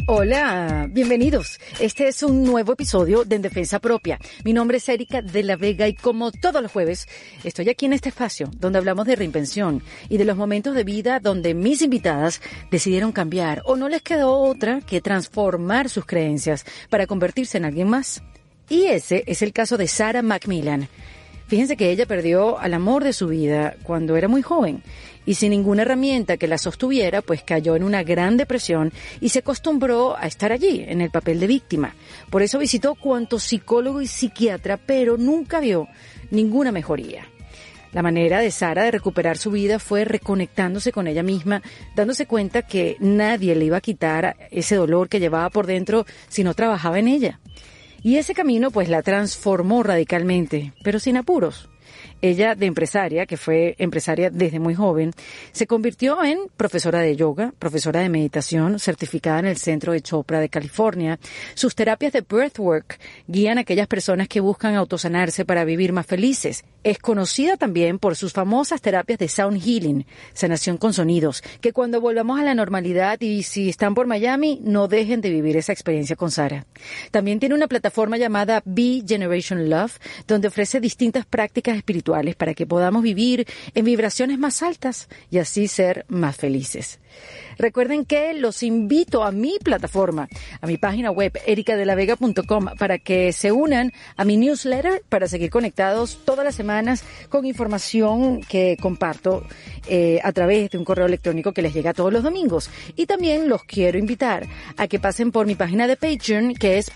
Hola, bienvenidos. Este es un nuevo episodio de En Defensa Propia. Mi nombre es Erika de la Vega y como todos los jueves, estoy aquí en este espacio donde hablamos de reinvención y de los momentos de vida donde mis invitadas decidieron cambiar o no les quedó otra que transformar sus creencias para convertirse en alguien más. Y ese es el caso de Sarah McMillan. Fíjense que ella perdió al amor de su vida cuando era muy joven y sin ninguna herramienta que la sostuviera, pues cayó en una gran depresión y se acostumbró a estar allí, en el papel de víctima. Por eso visitó cuanto psicólogo y psiquiatra, pero nunca vio ninguna mejoría. La manera de Sarah de recuperar su vida fue reconectándose con ella misma, dándose cuenta que nadie le iba a quitar ese dolor que llevaba por dentro si no trabajaba en ella. Y ese camino pues la transformó radicalmente, pero sin apuros. Ella, de empresaria, que fue empresaria desde muy joven, se convirtió en profesora de yoga, profesora de meditación, certificada en el Centro de Chopra de California. Sus terapias de breathwork guían a aquellas personas que buscan autosanarse para vivir más felices. Es conocida también por sus famosas terapias de sound healing, sanación con sonidos, que cuando volvamos a la normalidad y si están por Miami, no dejen de vivir esa experiencia con Sarah. También tiene una plataforma llamada Be Generation Love, donde ofrece distintas prácticas espirituales para que podamos vivir en vibraciones más altas y así ser más felices. Recuerden que los invito a mi plataforma, a mi página web ericadelavega.com, para que se unan a mi newsletter para seguir conectados todas las semanas con información que comparto a través de un correo electrónico que les llega todos los domingos. Y también los quiero invitar a que pasen por mi página de Patreon, que es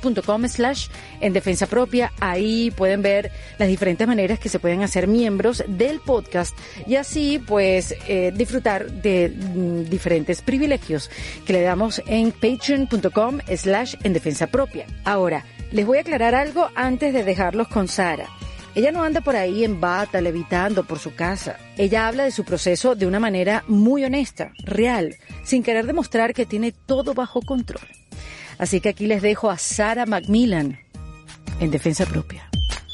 patreon.com/endefensapropia. Ahí pueden ver las diferentes maneras que se pueden hacer miembros del podcast y así pues disfrutar de diferentes privilegios que le damos en patreon.com/endefensapropia. Ahora, les voy a aclarar algo antes de dejarlos con Sarah. Ella no anda por ahí en bata, levitando por su casa. Ella habla de su proceso de una manera muy honesta, real, sin querer demostrar que tiene todo bajo control. Así que aquí les dejo a Sarah McMillan en Defensa Propia.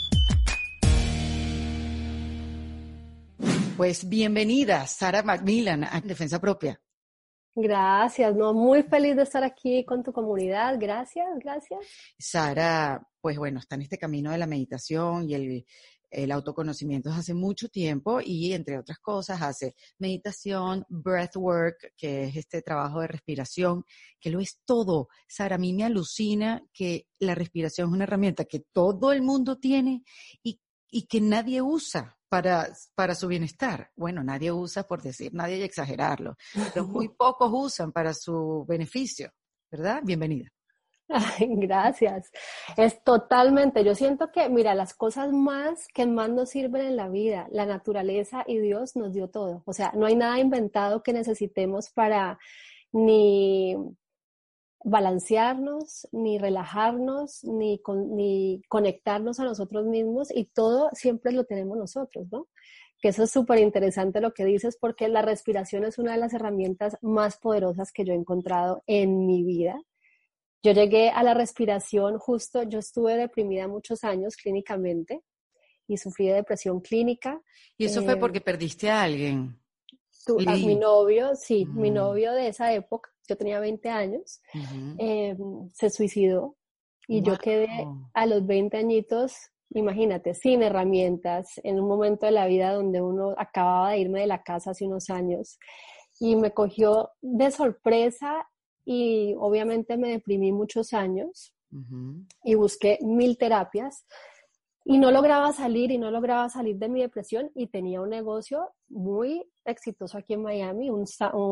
Pues bienvenida, Sarah McMillan, a Defensa Propia. Gracias, no, muy feliz de estar aquí con tu comunidad. Gracias. Sarah, pues bueno, está en este camino de la meditación y el autoconocimiento desde hace mucho tiempo y entre otras cosas hace meditación, breathwork, que es este trabajo de respiración, que lo es todo. Sarah, a mí me alucina que la respiración es una herramienta que todo el mundo tiene y que nadie usa para su bienestar. Bueno, nadie usa por decir, nadie hay que exagerarlo, pero muy pocos usan para su beneficio, ¿verdad? Bienvenida. Ay, gracias. Es totalmente, yo siento que, mira, las cosas que más nos sirven en la vida, la naturaleza y Dios nos dio todo. O sea, no hay nada inventado que necesitemos para ni balancearnos, ni relajarnos, ni conectarnos a nosotros mismos y todo siempre lo tenemos nosotros, ¿no? Que eso es súper interesante lo que dices porque la respiración es una de las herramientas más poderosas que yo he encontrado en mi vida. Yo llegué a la respiración yo estuve deprimida muchos años clínicamente y sufrí de depresión clínica. ¿Y eso fue porque perdiste a alguien? Mi novio, sí, mi novio de esa época, yo tenía 20 años, se suicidó y yo quedé a los 20 añitos, imagínate, sin herramientas, en un momento de la vida donde uno acababa de irme de la casa hace unos años y me cogió de sorpresa y obviamente me deprimí muchos años y busqué 1000 terapias. Y no lograba salir de mi depresión y tenía un negocio muy exitoso aquí en Miami, un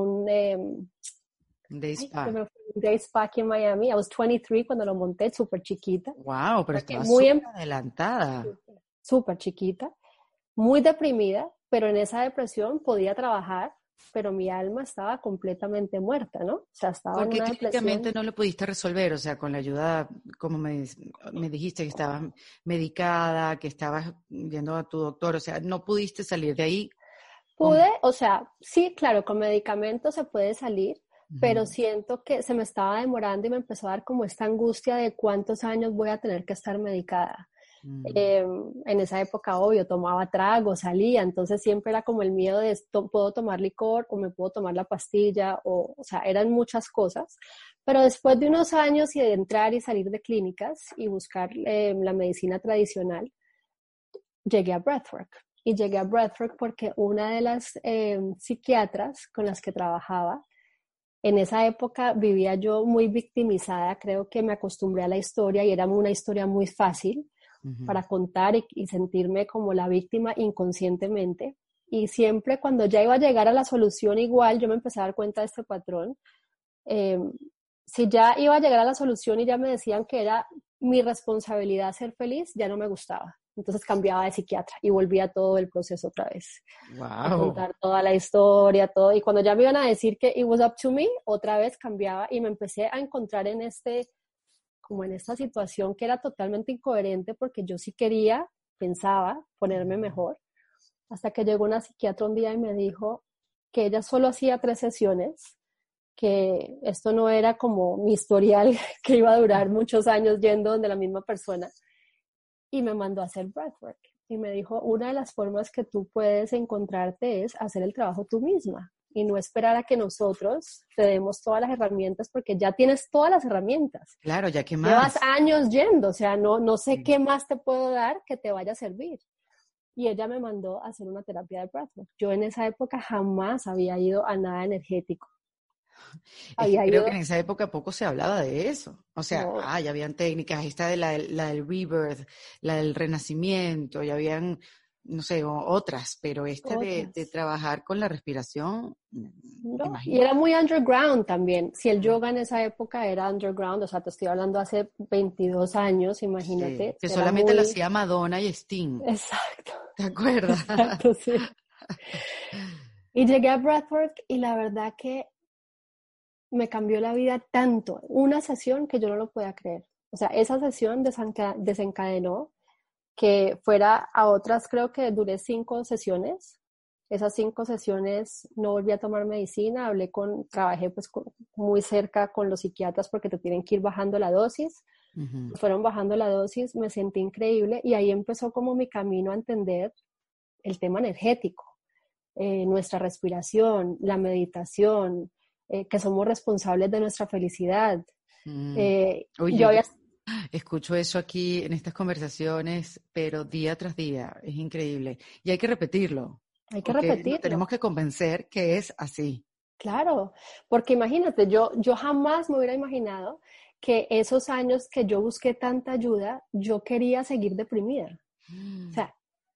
day spa aquí en Miami. I was 23 cuando lo monté, súper chiquita. Wow, pero estabas súper adelantada. Súper chiquita, muy deprimida, pero en esa depresión podía trabajar, pero mi alma estaba completamente muerta, ¿no? O sea, estaba en una depresión. Porque clínicamente no lo pudiste resolver, o sea, con la ayuda, como me dijiste, que estabas medicada, que estabas viendo a tu doctor, o sea, no pudiste salir de ahí. Pude, o sea, sí, claro, con medicamentos se puede salir, pero siento que se me estaba demorando y me empezó a dar como esta angustia de cuántos años voy a tener que estar medicada. En esa época, obvio, tomaba trago, salía, entonces siempre era como el miedo de puedo tomar licor o me puedo tomar la pastilla, o sea, eran muchas cosas. Pero después de unos años y de entrar y salir de clínicas y buscar la medicina tradicional, llegué a Breathwork. Y llegué a Breathwork porque una de las psiquiatras con las que trabajaba, en esa época vivía yo muy victimizada, creo que me acostumbré a la historia y era una historia muy fácil para contar y sentirme como la víctima inconscientemente. Y siempre cuando ya iba a llegar a la solución igual, yo me empecé a dar cuenta de este patrón. Si ya iba a llegar a la solución y ya me decían que era mi responsabilidad ser feliz, ya no me gustaba. Entonces cambiaba de psiquiatra y volvía todo el proceso otra vez. Wow. A contar toda la historia, todo. Y cuando ya me iban a decir que it was up to me, otra vez cambiaba y me empecé a encontrar en como en esta situación que era totalmente incoherente porque yo sí quería, pensaba, ponerme mejor. Hasta que llegó una psiquiatra un día y me dijo que ella solo hacía 3 sesiones, que esto no era como mi historial que iba a durar muchos años yendo donde la misma persona, y me mandó a hacer breathwork y me dijo, una de las formas que tú puedes encontrarte es hacer el trabajo tú misma y no esperar a que nosotros te demos todas las herramientas, porque ya tienes todas las herramientas. Claro, ya que más. Llevas años yendo, o sea, no sé qué más te puedo dar que te vaya a servir. Y ella me mandó a hacer una terapia de breathwork. Yo en esa época jamás había ido a nada energético. Creo que en esa época poco se hablaba de eso. O sea, no. ya habían técnicas, esta de la del rebirth, la del renacimiento, ya habían, no sé, otras, pero esta de trabajar con la respiración, no. Y era muy underground también. Si el yoga en esa época era underground, o sea, te estoy hablando hace 22 años, imagínate. Sí, que solamente lo hacía Madonna y Sting. Exacto. ¿Te acuerdas? Exacto, sí. Y llegué a Breathwork y la verdad que me cambió la vida tanto. Una sesión que yo no lo podía creer. O sea, esa sesión desencadenó que fuera a otras, creo que duré 5 sesiones. Esas 5 sesiones no volví a tomar medicina, trabajé pues muy cerca con los psiquiatras porque te tienen que ir bajando la dosis. Fueron bajando la dosis, me sentí increíble y ahí empezó como mi camino a entender el tema energético, nuestra respiración, la meditación, que somos responsables de nuestra felicidad. Oye, escucho eso aquí en estas conversaciones, pero día tras día, es increíble. Y hay que repetirlo. Hay que repetirlo. Tenemos que convencer que es así. Claro, porque imagínate, yo jamás me hubiera imaginado que esos años que yo busqué tanta ayuda, yo quería seguir deprimida. O sea,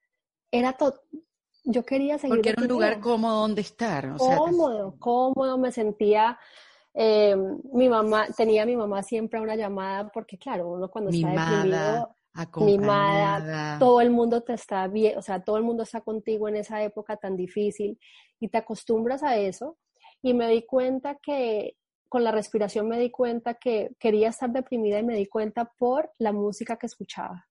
yo quería seguir porque era un deprimida. lugar cómodo donde estar. O cómodo, me sentía... tenía a mi mamá siempre a una llamada, porque claro, uno cuando está deprimido, mimada, todo el mundo te está bien, o sea, todo el mundo está contigo en esa época tan difícil y te acostumbras a eso. Y me di cuenta que con la respiración me di cuenta que quería estar deprimida y me di cuenta por la música que escuchaba.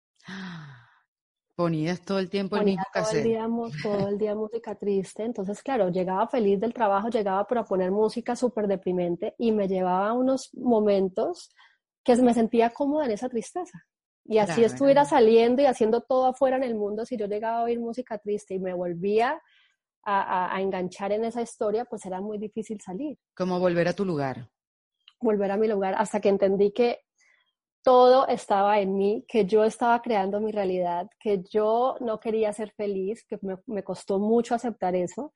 Ponías todo el tiempo el mismo cassette. Todo el día música triste. Entonces, claro, llegaba feliz del trabajo, llegaba para poner música súper deprimente y me llevaba a unos momentos que me sentía cómoda en esa tristeza. Y así estuviera saliendo y haciendo todo afuera en el mundo, si yo llegaba a oír música triste y me volvía a enganchar en esa historia, pues era muy difícil salir. Como volver a tu lugar. Volver a mi lugar, hasta que entendí que todo estaba en mí, que yo estaba creando mi realidad, que yo no quería ser feliz, que me costó mucho aceptar eso.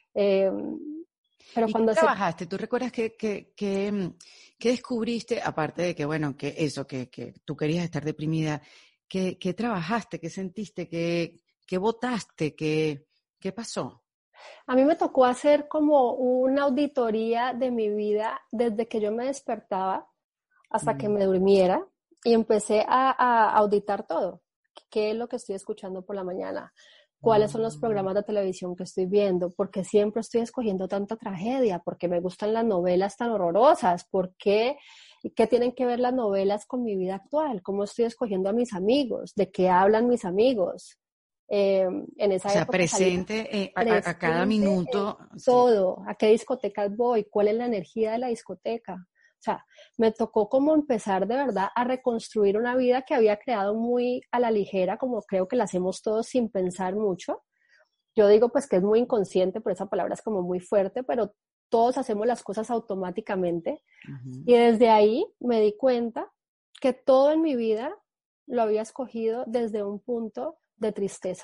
Pero ¿Y cuando qué trabajaste? ¿Tú recuerdas que descubriste, aparte de que, bueno, que tú querías estar deprimida, ¿qué trabajaste? ¿Qué sentiste? ¿Qué votaste? ¿Qué pasó? A mí me tocó hacer como una auditoría de mi vida desde que yo me despertaba hasta que me durmiera y empecé a auditar todo. ¿Qué es lo que estoy escuchando por la mañana? ¿Cuáles son los programas de televisión que estoy viendo? ¿Por qué siempre estoy escogiendo tanta tragedia? ¿Por qué me gustan las novelas tan horrorosas? ¿Por qué? ¿Qué tienen que ver las novelas con mi vida actual? ¿Cómo estoy escogiendo a mis amigos? ¿De qué hablan mis amigos? En esa época presente a cada minuto. Todo. ¿A qué discotecas voy? ¿Cuál es la energía de la discoteca? O sea, me tocó como empezar de verdad a reconstruir una vida que había creado muy a la ligera, como creo que la hacemos todos sin pensar mucho. Yo digo pues que es muy inconsciente, pero esa palabra es como muy fuerte, pero todos hacemos las cosas automáticamente. Uh-huh. Y desde ahí me di cuenta que todo en mi vida lo había escogido desde un punto de tristeza.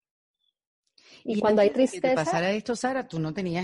Y Y cuando hay antes de que te tristeza, pasara esto, Sara, tú no tenías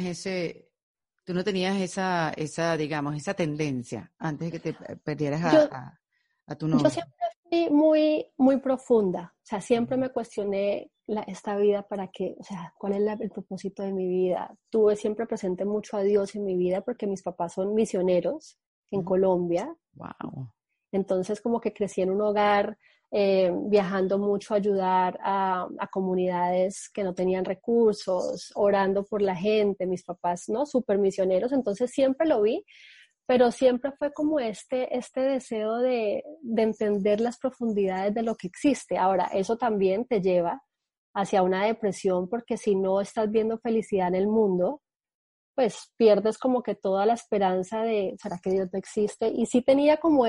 esa, digamos, esa tendencia antes de que te perdieras yo, a tu yo novio. siempre fui muy, muy profunda. O sea, siempre Ujú, me cuestioné esta vida para qué, o sea, cuál es el propósito de mi vida. Tuve siempre presente mucho a Dios en mi vida porque mis papás son misioneros en ujú. Colombia. Wow. Entonces, como que crecí en un hogar viajando mucho a ayudar a comunidades que no tenían recursos, orando por la gente, mis papás, ¿no? Súper misioneros, entonces siempre lo vi, pero siempre fue como este deseo de entender las profundidades de lo que existe. Ahora, eso también te lleva hacia una depresión porque si no estás viendo felicidad en el mundo, pues pierdes como que toda la esperanza de, ¿será que Dios no existe? Y sí tenía como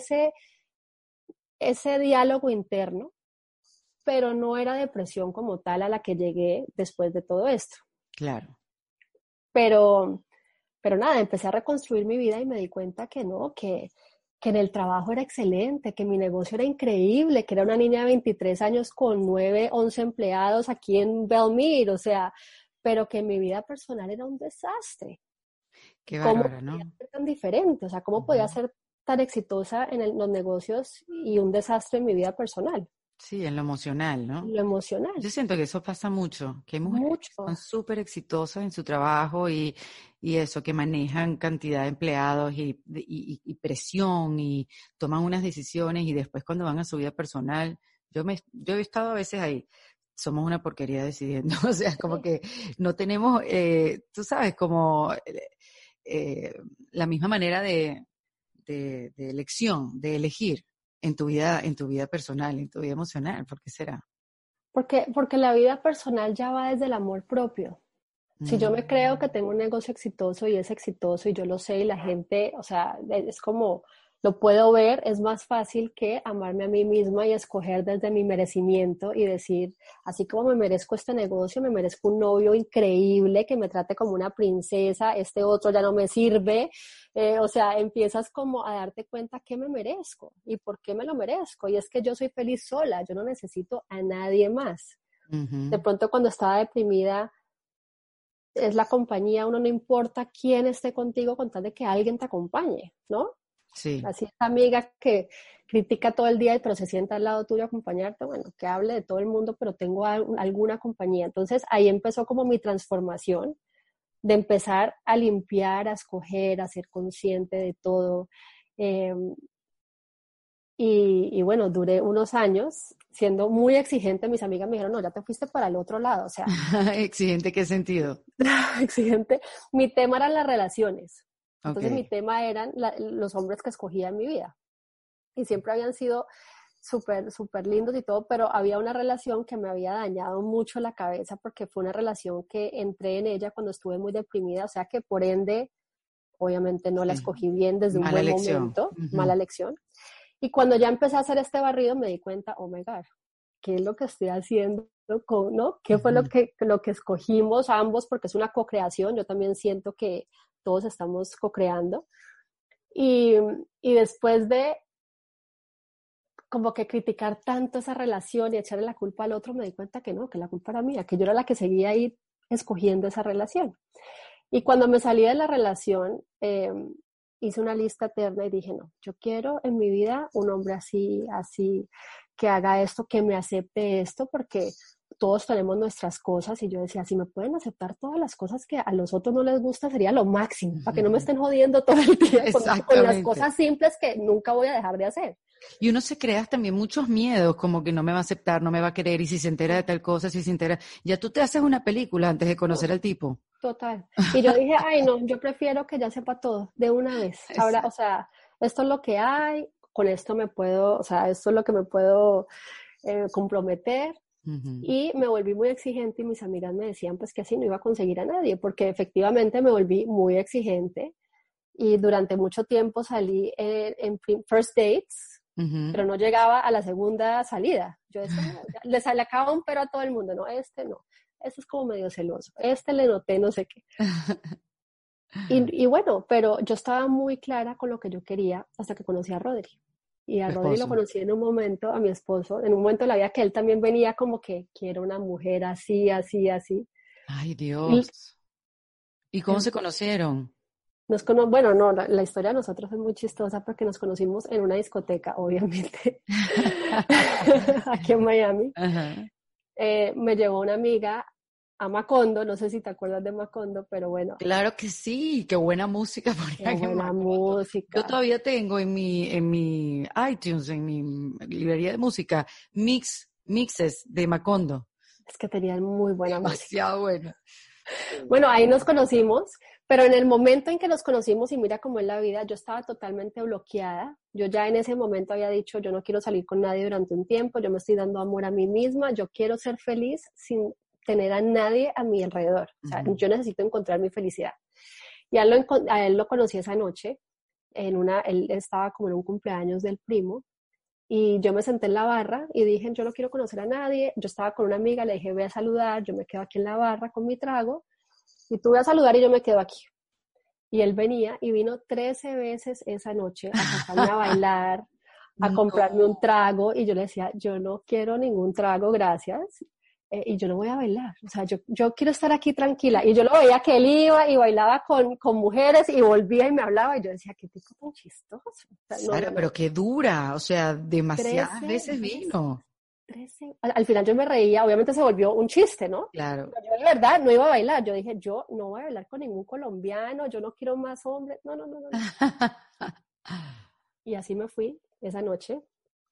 ese diálogo interno, pero no era depresión como tal a la que llegué después de todo esto. Claro. Pero, pero nada, empecé a reconstruir mi vida y me di cuenta que no, que en el trabajo era excelente, que mi negocio era increíble, que era una niña de 23 años con 9, 11 empleados aquí en Belmire, o sea, pero que mi vida personal era un desastre. Qué ¿Cómo bárbara, podía ¿no? ser tan diferente? O sea, ¿cómo podía Ujú. ser tan exitosa en los negocios y un desastre en mi vida personal? Sí, en lo emocional, ¿no? Lo emocional, Yo siento que eso pasa mucho, que hay mujeres que mucho. son súper exitosas en su trabajo y eso, que manejan cantidad de empleados y presión y toman unas decisiones y después cuando van a su vida personal, yo he estado a veces ahí, somos una porquería decidiendo, o sea, como que no tenemos, tú sabes, como eh, la misma manera de elección, de elegir en tu vida personal, en tu vida emocional, ¿por qué será? Porque la vida personal ya va desde el amor propio. Si yo me creo que Mm. tengo un negocio exitoso y es exitoso y yo lo sé y la gente, o sea, es como lo puedo ver, es más fácil que amarme a mí misma y escoger desde mi merecimiento y decir, así como me merezco este negocio, me merezco un novio increíble que me trate como una princesa, este otro ya no me sirve. O sea, empiezas como a darte cuenta qué me merezco y por qué me lo merezco. Y es que yo soy feliz sola, yo no necesito a nadie más. De Ujú. pronto cuando estaba deprimida, es la compañía, uno no importa quién esté contigo con tal de que alguien te acompañe, ¿no? Sí, Así esa amiga que critica todo el día pero se sienta al lado tuyo a acompañarte, bueno, que hable de todo el mundo, pero tengo alguna compañía. Entonces ahí empezó como mi transformación de empezar a limpiar, a escoger, a ser consciente de todo. Eh, y bueno, duré unos años siendo muy exigente. Mis amigas me dijeron, no, ya te fuiste para el otro lado. O sea, exigente, ¿qué sentido? exigente. Mi tema eran las relaciones. Entonces mi Ok. tema eran los hombres que escogía en mi vida. Y siempre habían sido súper, súper lindos y todo, pero había una relación que me había dañado mucho la cabeza porque fue una relación que entré en ella cuando estuve muy deprimida, o sea que por ende, obviamente no la Sí. escogí bien desde un Mala buen elección. momento, Ujú. mala elección. Y cuando ya empecé a hacer este barrido me di cuenta, oh my God, ¿qué es lo que estoy haciendo? ¿No? ¿Qué fue Ujú. lo que escogimos ambos? Porque es una co-creación, yo también siento que todos estamos co-creando. Y, y después de como que criticar tanto esa relación y echarle la culpa al otro, me di cuenta que no, que la culpa era mía, que yo era la que seguía ahí escogiendo esa relación. Y cuando me salí de la relación, hice una lista eterna y dije, no, yo quiero en mi vida un hombre así, así, que haga esto, que me acepte esto, porque todos tenemos nuestras cosas y yo decía, si me pueden aceptar todas las cosas que a los otros no les gusta, sería lo máximo, para que no me estén jodiendo todo el día con las Exactamente. cosas simples que nunca voy a dejar de hacer. Y uno se crea también muchos miedos, como que no me va a aceptar, no me va a querer, y si se entera de tal cosa, si se entera, ya tú te haces una película antes de conocer al tipo. Total. Y yo dije, ay, no, yo prefiero que ya sepa todo de una vez. Ahora, o Exacto. sea, esto es lo que hay, con esto me puedo, o sea, esto es lo que me puedo comprometer. Ujú. Y me volví muy exigente y mis amigas me decían pues que así no iba a conseguir a nadie, porque efectivamente me volví muy exigente y durante mucho tiempo salí en first dates, pero no llegaba a la segunda salida. Yo decía, no, le sacaba un pero a todo el mundo, no, no, este es como medio celoso, le noté no sé qué. Y bueno, pero yo estaba muy clara con lo que yo quería hasta que conocí a Rodri. Y a Rodri lo conocí en un momento, a mi esposo, en un momento de la vida que él también venía como que quiero una mujer así, así, así. Ay, Dios. ¿Y cómo se conocieron? Bueno, no, la historia de nosotros es muy chistosa porque nos conocimos en una discoteca, obviamente, aquí en Miami. Me llevó una amiga a Macondo, no sé si te acuerdas de Macondo, pero bueno. Claro que sí, qué buena música ponían en Macondo. Qué buena música. Yo todavía tengo en mi iTunes, en mi librería de música, mixes de Macondo. Es que tenían muy buena música. Demasiado buena. Bueno, ahí nos conocimos, pero en el momento en que nos conocimos, y mira cómo es la vida, yo estaba totalmente bloqueada. Yo ya en ese momento había dicho, yo no quiero salir con nadie durante un tiempo, yo me estoy dando amor a mí misma, yo quiero ser feliz sin tener a nadie a mi alrededor. O sea, yo necesito encontrar mi felicidad. Y a él lo conocí esa noche, él estaba como en un cumpleaños del primo, y yo me senté en la barra y dije, yo no quiero conocer a nadie. Yo estaba con una amiga, le dije, voy a saludar, yo me quedo aquí en la barra con mi trago, y tú vas a saludar y yo me quedo aquí. Y él venía y vino 13 veces esa noche a sacarme a bailar, a comprarme un trago, y yo le decía, yo no quiero ningún trago, gracias. Y yo no voy a bailar, o sea, yo quiero estar aquí tranquila. Y yo lo veía que él iba y bailaba con mujeres y volvía y me hablaba, y yo decía, qué tipo tan chistoso. O sea, Sara, pero qué dura, o sea, demasiadas veces vino. 13. Al final yo me reía, obviamente se volvió un chiste, ¿no? Claro. Pero yo de verdad no iba a bailar, yo dije, yo no voy a bailar con ningún colombiano, yo no quiero más hombres, no. Y así me fui esa noche.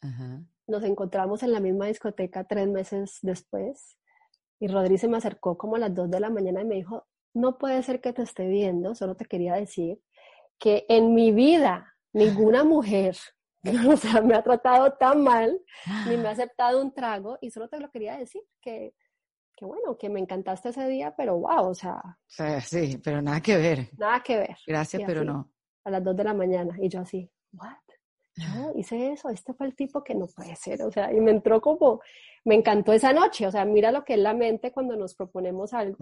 Nos encontramos en la misma discoteca 3 meses después, y Rodri se me acercó como a las 2 de la mañana y me dijo, no puede ser que te esté viendo, solo te quería decir que en mi vida ninguna mujer, o sea, me ha tratado tan mal, ni me ha aceptado un trago, y solo te lo quería decir, que bueno, que me encantaste ese día, pero wow, o sea... Sí, pero nada que ver. Nada que ver. Gracias, pero no. A las 2 de la mañana, y yo así, what? Yo hice eso, este fue el tipo que no puede ser, o sea, y me entró como, me encantó esa noche, o sea, mira lo que es la mente cuando nos proponemos algo.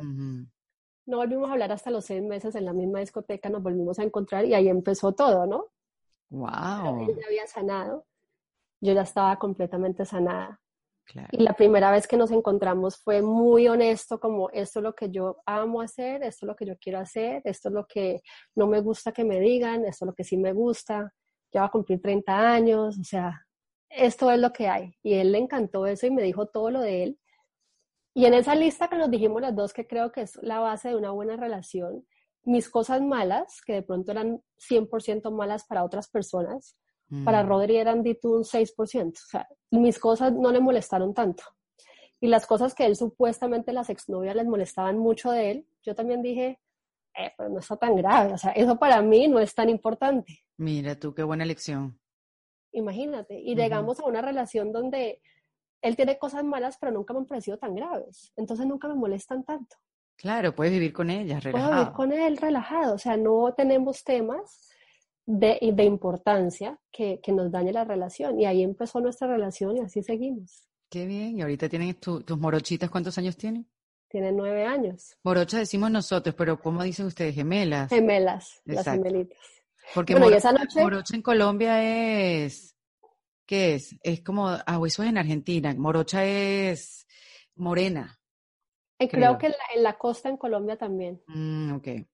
No volvimos a hablar hasta los 6 meses en la misma discoteca, nos volvimos a encontrar y ahí empezó todo, ¿no? Wow. Él ya había sanado, yo ya estaba completamente sanada. Claro. Y la primera vez que nos encontramos fue muy honesto, como esto es lo que yo amo hacer, esto es lo que yo quiero hacer, esto es lo que no me gusta que me digan, esto es lo que sí me gusta. Ya va a cumplir 30 años, o sea, esto es lo que hay. Y él le encantó eso y me dijo todo lo de él. Y en esa lista que nos dijimos las dos, que creo que es la base de una buena relación, mis cosas malas, que de pronto eran 100% malas para otras personas, para Rodri eran un 6%. O sea, mis cosas no le molestaron tanto. Y las cosas que él supuestamente las exnovias les molestaban mucho de él, yo también dije, pero no está tan grave. O sea, eso para mí no es tan importante. Mira tú, qué buena elección. Imagínate. Y llegamos a una relación donde él tiene cosas malas, pero nunca me han parecido tan graves. Entonces nunca me molestan tanto. Claro, puedes vivir con ella, relajado. Puedo vivir con él relajado. O sea, no tenemos temas de importancia que nos dañe la relación. Y ahí empezó nuestra relación y así seguimos. Qué bien. Y ahorita tienen tus morochitas, ¿cuántos años tienen? Tienen 9 años. Morochas decimos nosotros, pero ¿cómo dicen ustedes? Gemelas. Gemelas, exacto. Las gemelitas. Porque bueno, y esa noche... morocha en Colombia es... ¿Qué es? Es como... eso es en Argentina. Morocha es morena. Creo que en la costa en Colombia también. Ok. En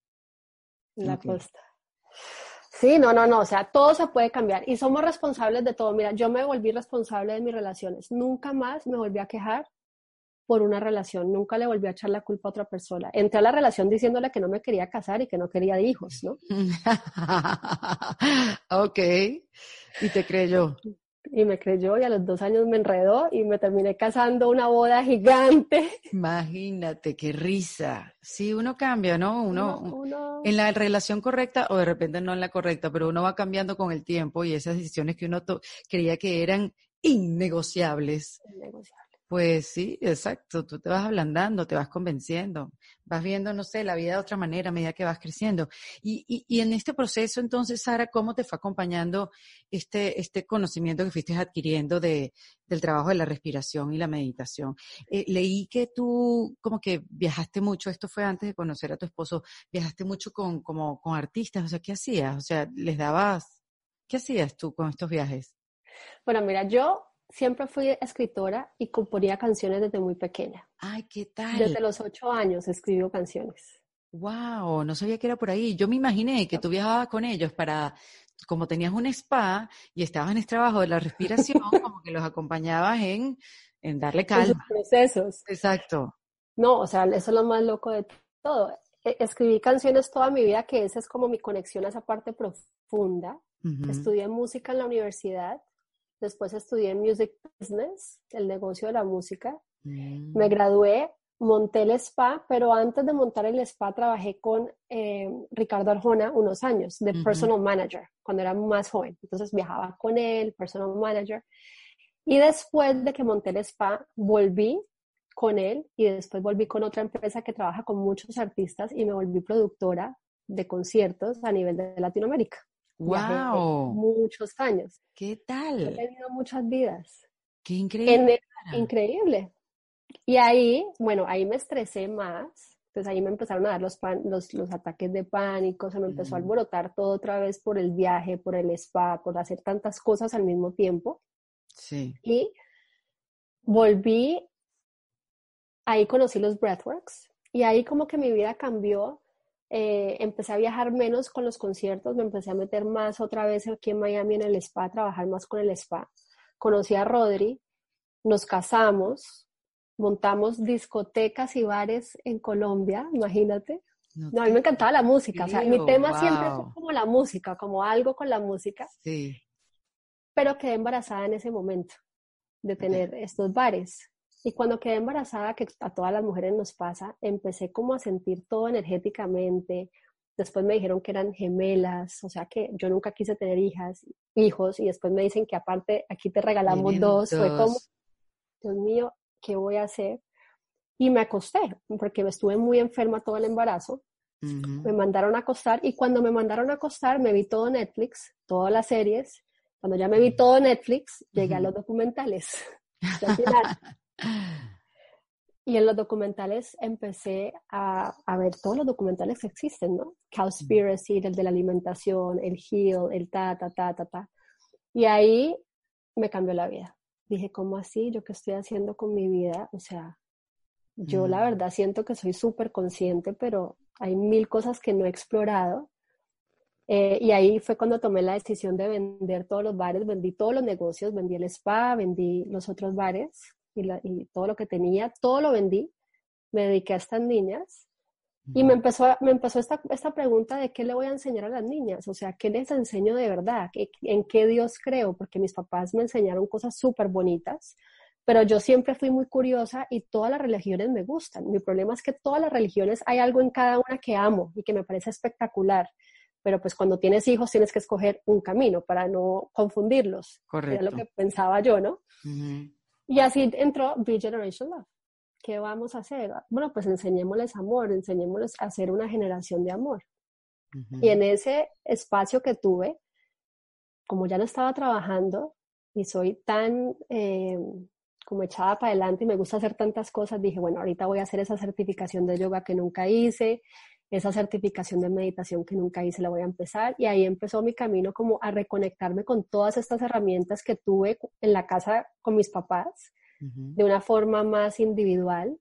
la costa. Sí, no, o sea, todo se puede cambiar y somos responsables de todo. Mira, yo me volví responsable de mis relaciones. Nunca más me volví a quejar por una relación, nunca le volví a echar la culpa a otra persona. Entré a la relación diciéndole que no me quería casar y que no quería hijos, ¿no? Ok, y te creyó. Y me creyó y a los 2 años me enredó y me terminé casando, una boda gigante. Imagínate, qué risa. Sí, uno cambia, ¿no? Uno en la relación correcta o de repente no en la correcta, pero uno va cambiando con el tiempo y esas decisiones que uno creía que eran innegociables. Pues sí, exacto. Tú te vas ablandando, te vas convenciendo, vas viendo, no sé, la vida de otra manera a medida que vas creciendo. Y en este proceso, entonces, Sara, ¿cómo te fue acompañando este conocimiento que fuiste adquiriendo del trabajo de la respiración y la meditación? Leí que tú como que viajaste mucho, esto fue antes de conocer a tu esposo, viajaste mucho con artistas, o sea, ¿qué hacías? O sea, ¿qué hacías tú con estos viajes? Bueno, mira, yo siempre fui escritora y componía canciones desde muy pequeña. Ay, ¿qué tal? Desde los 8 años escribo canciones. Wow, no sabía que era por ahí. Yo me imaginé que tú viajabas con ellos como tenías un spa y estabas en este trabajo de la respiración, como que los acompañabas en darle En sus calma. procesos. Exacto. No, o sea, eso es lo más loco de todo. Escribí canciones toda mi vida, que esa es como mi conexión a esa parte profunda. Ujú. Estudié música en la universidad, después estudié Music Business, el negocio de la música. Me Mm, gradué, monté el spa, pero antes de montar el spa trabajé con Ricardo Arjona unos años de ujú. personal manager, cuando era más joven. Entonces viajaba con él, personal manager. Y después de que monté el spa, volví con él y después volví con otra empresa que trabaja con muchos artistas y me volví productora de conciertos a nivel de Latinoamérica. Viajé Wow, muchos años. ¿qué He tal? tenido muchas vidas. Qué increíble. En el- Sara. Increíble. Y ahí, bueno, ahí me estresé más. Entonces ahí me empezaron a dar los ataques de pánico, se me empezó a Mm, alborotar todo otra vez por el viaje, por el spa, por hacer tantas cosas al mismo tiempo. sí. Y volví, ahí conocí los breathworks y ahí como que mi vida cambió. Empecé a viajar menos con los conciertos, me empecé a meter más otra vez aquí en Miami en el spa, a trabajar más con el spa. Conocí a Rodri, nos casamos, montamos discotecas y bares en Colombia, imagínate. No No, a mí te me encantaba la música, o sea, mi creo. tema siempre fue Wow. como la música, como algo con la música, Sí. pero quedé embarazada en ese momento de tener estos bares. Y cuando quedé embarazada, que a todas las mujeres nos pasa, empecé como a sentir todo energéticamente. Después me dijeron que eran gemelas, o sea que yo nunca quise tener hijos, y después me dicen que aparte aquí te regalamos Vienen dos. Fue como, dos. Dios mío, ¿qué voy a hacer? Y me acosté, porque estuve muy enferma todo el embarazo. Me Ujú. mandaron a acostar y cuando me mandaron a acostar me vi todo Netflix, todas las series. Cuando ya me vi todo Netflix, llegué a Ujú. los documentales. Al final. Y en los documentales empecé a ver todos los documentales que existen, ¿no? Cowspiracy, el de la alimentación, el Heal, el ta. Y ahí me cambió la vida. Dije, ¿cómo así? ¿Yo qué estoy haciendo con mi vida? O sea, yo la Mm. verdad siento que soy súper consciente, pero hay mil cosas que no he explorado. Y ahí fue cuando tomé la decisión de vender todos los bares, vendí todos los negocios, vendí el spa, vendí los otros bares y todo lo que tenía, todo lo vendí, me dediqué a estas niñas y Mm. me empezó esta pregunta de qué le voy a enseñar a las niñas, o sea, qué les enseño de verdad, en qué Dios creo, porque mis papás me enseñaron cosas súper bonitas, pero yo siempre fui muy curiosa y todas las religiones me gustan. Mi problema es que todas las religiones hay algo en cada una que amo y que me parece espectacular, pero pues cuando tienes hijos tienes que escoger un camino para no confundirlos, era lo Correcto. que pensaba yo, ¿no? Ujú. Y así entró Be Generation Love. ¿Qué vamos a hacer? Bueno, pues enseñémosles amor, enseñémosles a ser una generación de amor. Y Ujú. en ese espacio que tuve, como ya no estaba trabajando y soy tan como echada para adelante y me gusta hacer tantas cosas, dije, bueno, ahorita voy a hacer esa certificación de yoga que nunca hice, esa certificación de meditación que nunca hice, la voy a empezar. Y ahí empezó mi camino como a reconectarme con todas estas herramientas que tuve en la casa con mis papás Ujú. de una forma más individual,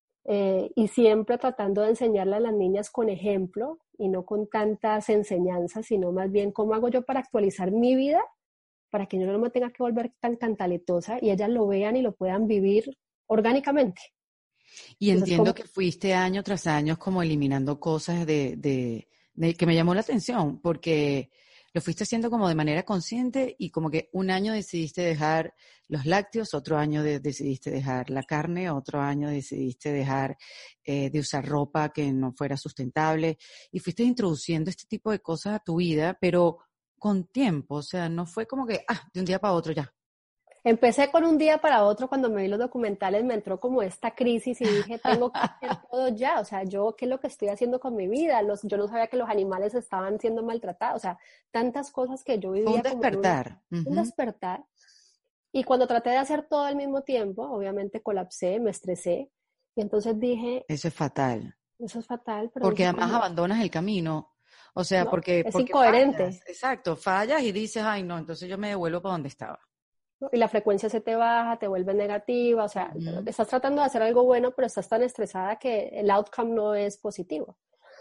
y siempre tratando de enseñarle a las niñas con ejemplo y no con tantas enseñanzas, sino más bien cómo hago yo para actualizar mi vida para que yo no me tenga que volver tan cantaletosa y ellas lo vean y lo puedan vivir orgánicamente. Y Entonces, entiendo como que fuiste año tras año como eliminando cosas de que me llamó la atención, porque lo fuiste haciendo como de manera consciente y como que un año decidiste dejar los lácteos, otro año decidiste dejar la carne, otro año decidiste dejar de usar ropa que no fuera sustentable y fuiste introduciendo este tipo de cosas a tu vida, pero con tiempo, o sea, no fue como que, de un día para otro ya. Empecé con un día para otro, cuando me vi los documentales me entró como esta crisis y dije, tengo que hacer todo ya, o sea, yo, ¿qué es lo que estoy haciendo con mi vida? Yo no sabía que los animales estaban siendo maltratados, o sea, tantas cosas que yo Fue un vivía como despertar. un despertar. Y cuando traté de hacer todo al mismo tiempo, obviamente colapsé, me estresé, y entonces dije, Eso es fatal. eso es fatal, pero Porque dije, además ¿cómo? abandonas el camino. O sea, No, es porque fallas. incoherente. Exacto, fallas y dices, ay, no, entonces yo me devuelvo para donde estaba. ¿No? Y la frecuencia se te baja, te vuelve negativa, o sea, Ujú. estás tratando de hacer algo bueno, pero estás tan estresada que el outcome no es positivo.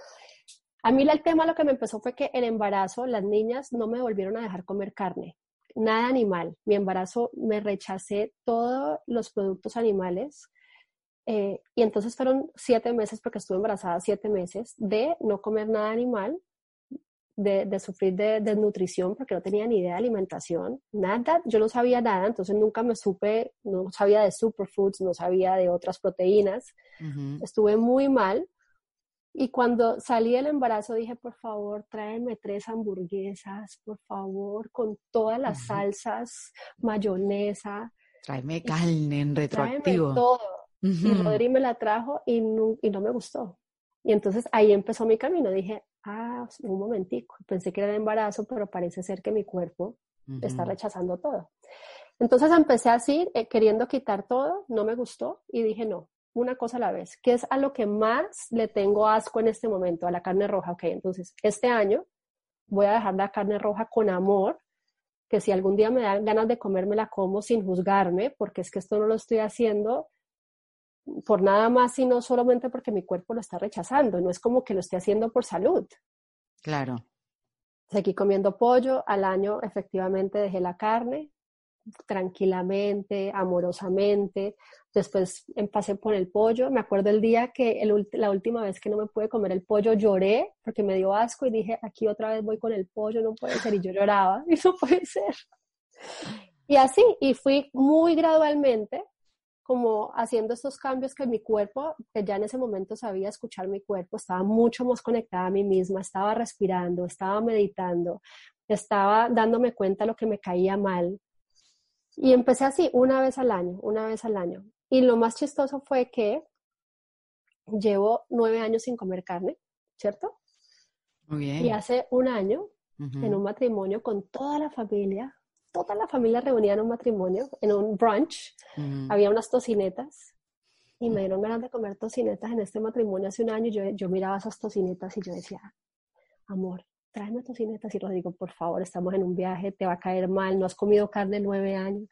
A mí el tema lo que me empezó fue que el embarazo, las niñas no me volvieron a dejar comer carne, nada animal. Mi embarazo me rechacé todos los productos animales y entonces fueron 7 meses, porque estuve embarazada 7 meses, de no comer nada animal, de sufrir de desnutrición porque no tenía ni idea de alimentación, nada, yo no sabía nada, entonces nunca me supe, no sabía de superfoods, no sabía de otras proteínas, Ujú. estuve muy mal. Y cuando salí del embarazo dije, por favor, tráeme 3 hamburguesas, por favor, con todas las Ujú. salsas, mayonesa, Tráeme y carne en tráeme retroactivo. todo. Y Ujú. Rodri me la trajo y no me gustó. Y entonces ahí empezó mi camino. Dije, un momentico, pensé que era el embarazo, pero parece ser que mi cuerpo está Ujú. rechazando todo. Entonces empecé así, queriendo quitar todo, no me gustó y dije, no, una cosa a la vez. ¿Qué es a lo que más le tengo asco en este momento? A la carne roja. Ok, entonces este año voy a dejar la carne roja con amor, que si algún día me dan ganas de comerme la como sin juzgarme, porque es que esto no lo estoy haciendo por nada más, sino solamente porque mi cuerpo lo está rechazando. No es como que lo esté haciendo por salud. Claro. Seguí comiendo pollo, al año efectivamente dejé la carne, tranquilamente, amorosamente. Después pasé por el pollo. Me acuerdo el día que la última vez que no me pude comer el pollo lloré porque me dio asco y dije, aquí otra vez voy con el pollo, no puede ser. Y yo lloraba, y no puede ser. Y así, y fui muy gradualmente como haciendo estos cambios que mi cuerpo, que ya en ese momento sabía escuchar mi cuerpo, estaba mucho más conectada a mí misma, estaba respirando, estaba meditando, estaba dándome cuenta de lo que me caía mal. Y empecé así, una vez al año, una vez al año. Y lo más chistoso fue que llevo 9 años sin comer carne, ¿cierto? Muy Y bien. hace un año, en Ujú. un matrimonio con toda la familia reunida en un matrimonio, en un brunch, Ujú. había unas tocinetas y me dieron ganas de comer tocinetas en este matrimonio hace un año. Yo miraba esas tocinetas y yo decía, amor, tráeme tocinetas. Y Rodrigo, por favor, estamos en un viaje, te va a caer mal, no has comido carne en 9 años.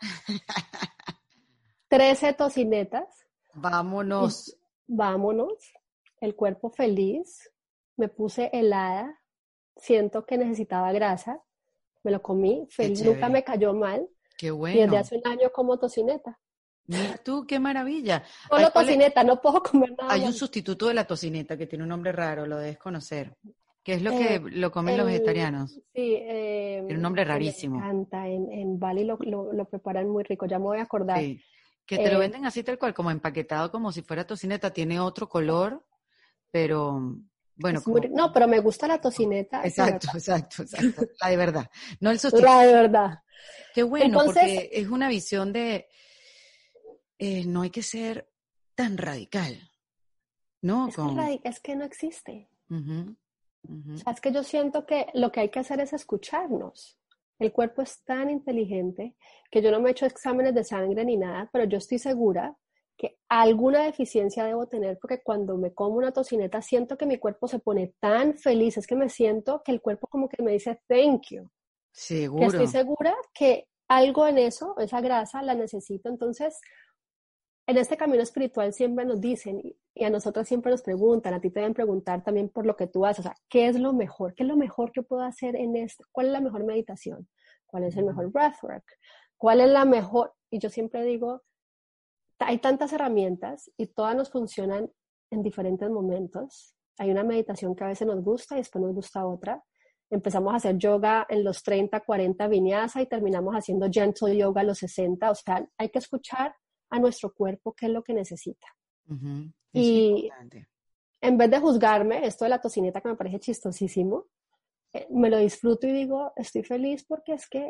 13 tocinetas y Vámonos. vámonos, el cuerpo feliz, me puse helada, siento que necesitaba grasa, me lo comí, Qué nunca chévere. me cayó mal Qué y desde bueno. hace un año como tocineta. Mira tú, qué maravilla. Solo tocineta, no puedo comer nada Hay un más. sustituto de la tocineta que tiene un nombre raro, lo debes conocer. ¿Qué es lo Eh, que lo comen los vegetarianos? sí, Tiene un nombre que me rarísimo. encanta, en Bali lo preparan muy rico, ya me voy a acordar. Sí. Que te lo Eh, venden así tal cual, como empaquetado, como si fuera tocineta. Tiene otro color, pero bueno, no, pero me gusta la tocineta de Exacto, verdad, exacto, exacto. La de verdad. No el la sustituto. de verdad. Qué bueno, Entonces, porque es una visión de no hay que ser tan radical, ¿no? es que no existe. Ujú, O ujú. sea, es que yo siento que lo que hay que hacer es escucharnos. El cuerpo es tan inteligente que yo no me he hecho exámenes de sangre ni nada, pero yo estoy segura que alguna deficiencia debo tener porque cuando me como una tocineta siento que mi cuerpo se pone tan feliz, es que me siento que el cuerpo como que me dice thank you, que Seguro. estoy segura que algo en eso, esa grasa, la necesito. Entonces, en este camino espiritual siempre nos dicen, y a nosotras siempre nos preguntan, a ti te deben preguntar también por lo que tú haces, o sea, ¿qué es lo mejor? ¿Qué es lo mejor que puedo hacer en esto? ¿Cuál es la mejor meditación? ¿Cuál es el Ujú. mejor breathwork? ¿Cuál es la mejor? Y yo siempre digo, hay tantas herramientas y todas nos funcionan en diferentes momentos. Hay una meditación que a veces nos gusta y después nos gusta otra. Empezamos a hacer yoga en los 30, 40 vinyasa y terminamos haciendo gentle yoga a los 60. O sea, hay que escuchar a nuestro cuerpo qué es lo que necesita. Ujú. Eso es Y importante. en vez de juzgarme, esto de la tocineta que me parece chistosísimo, me lo disfruto y digo, estoy feliz porque es que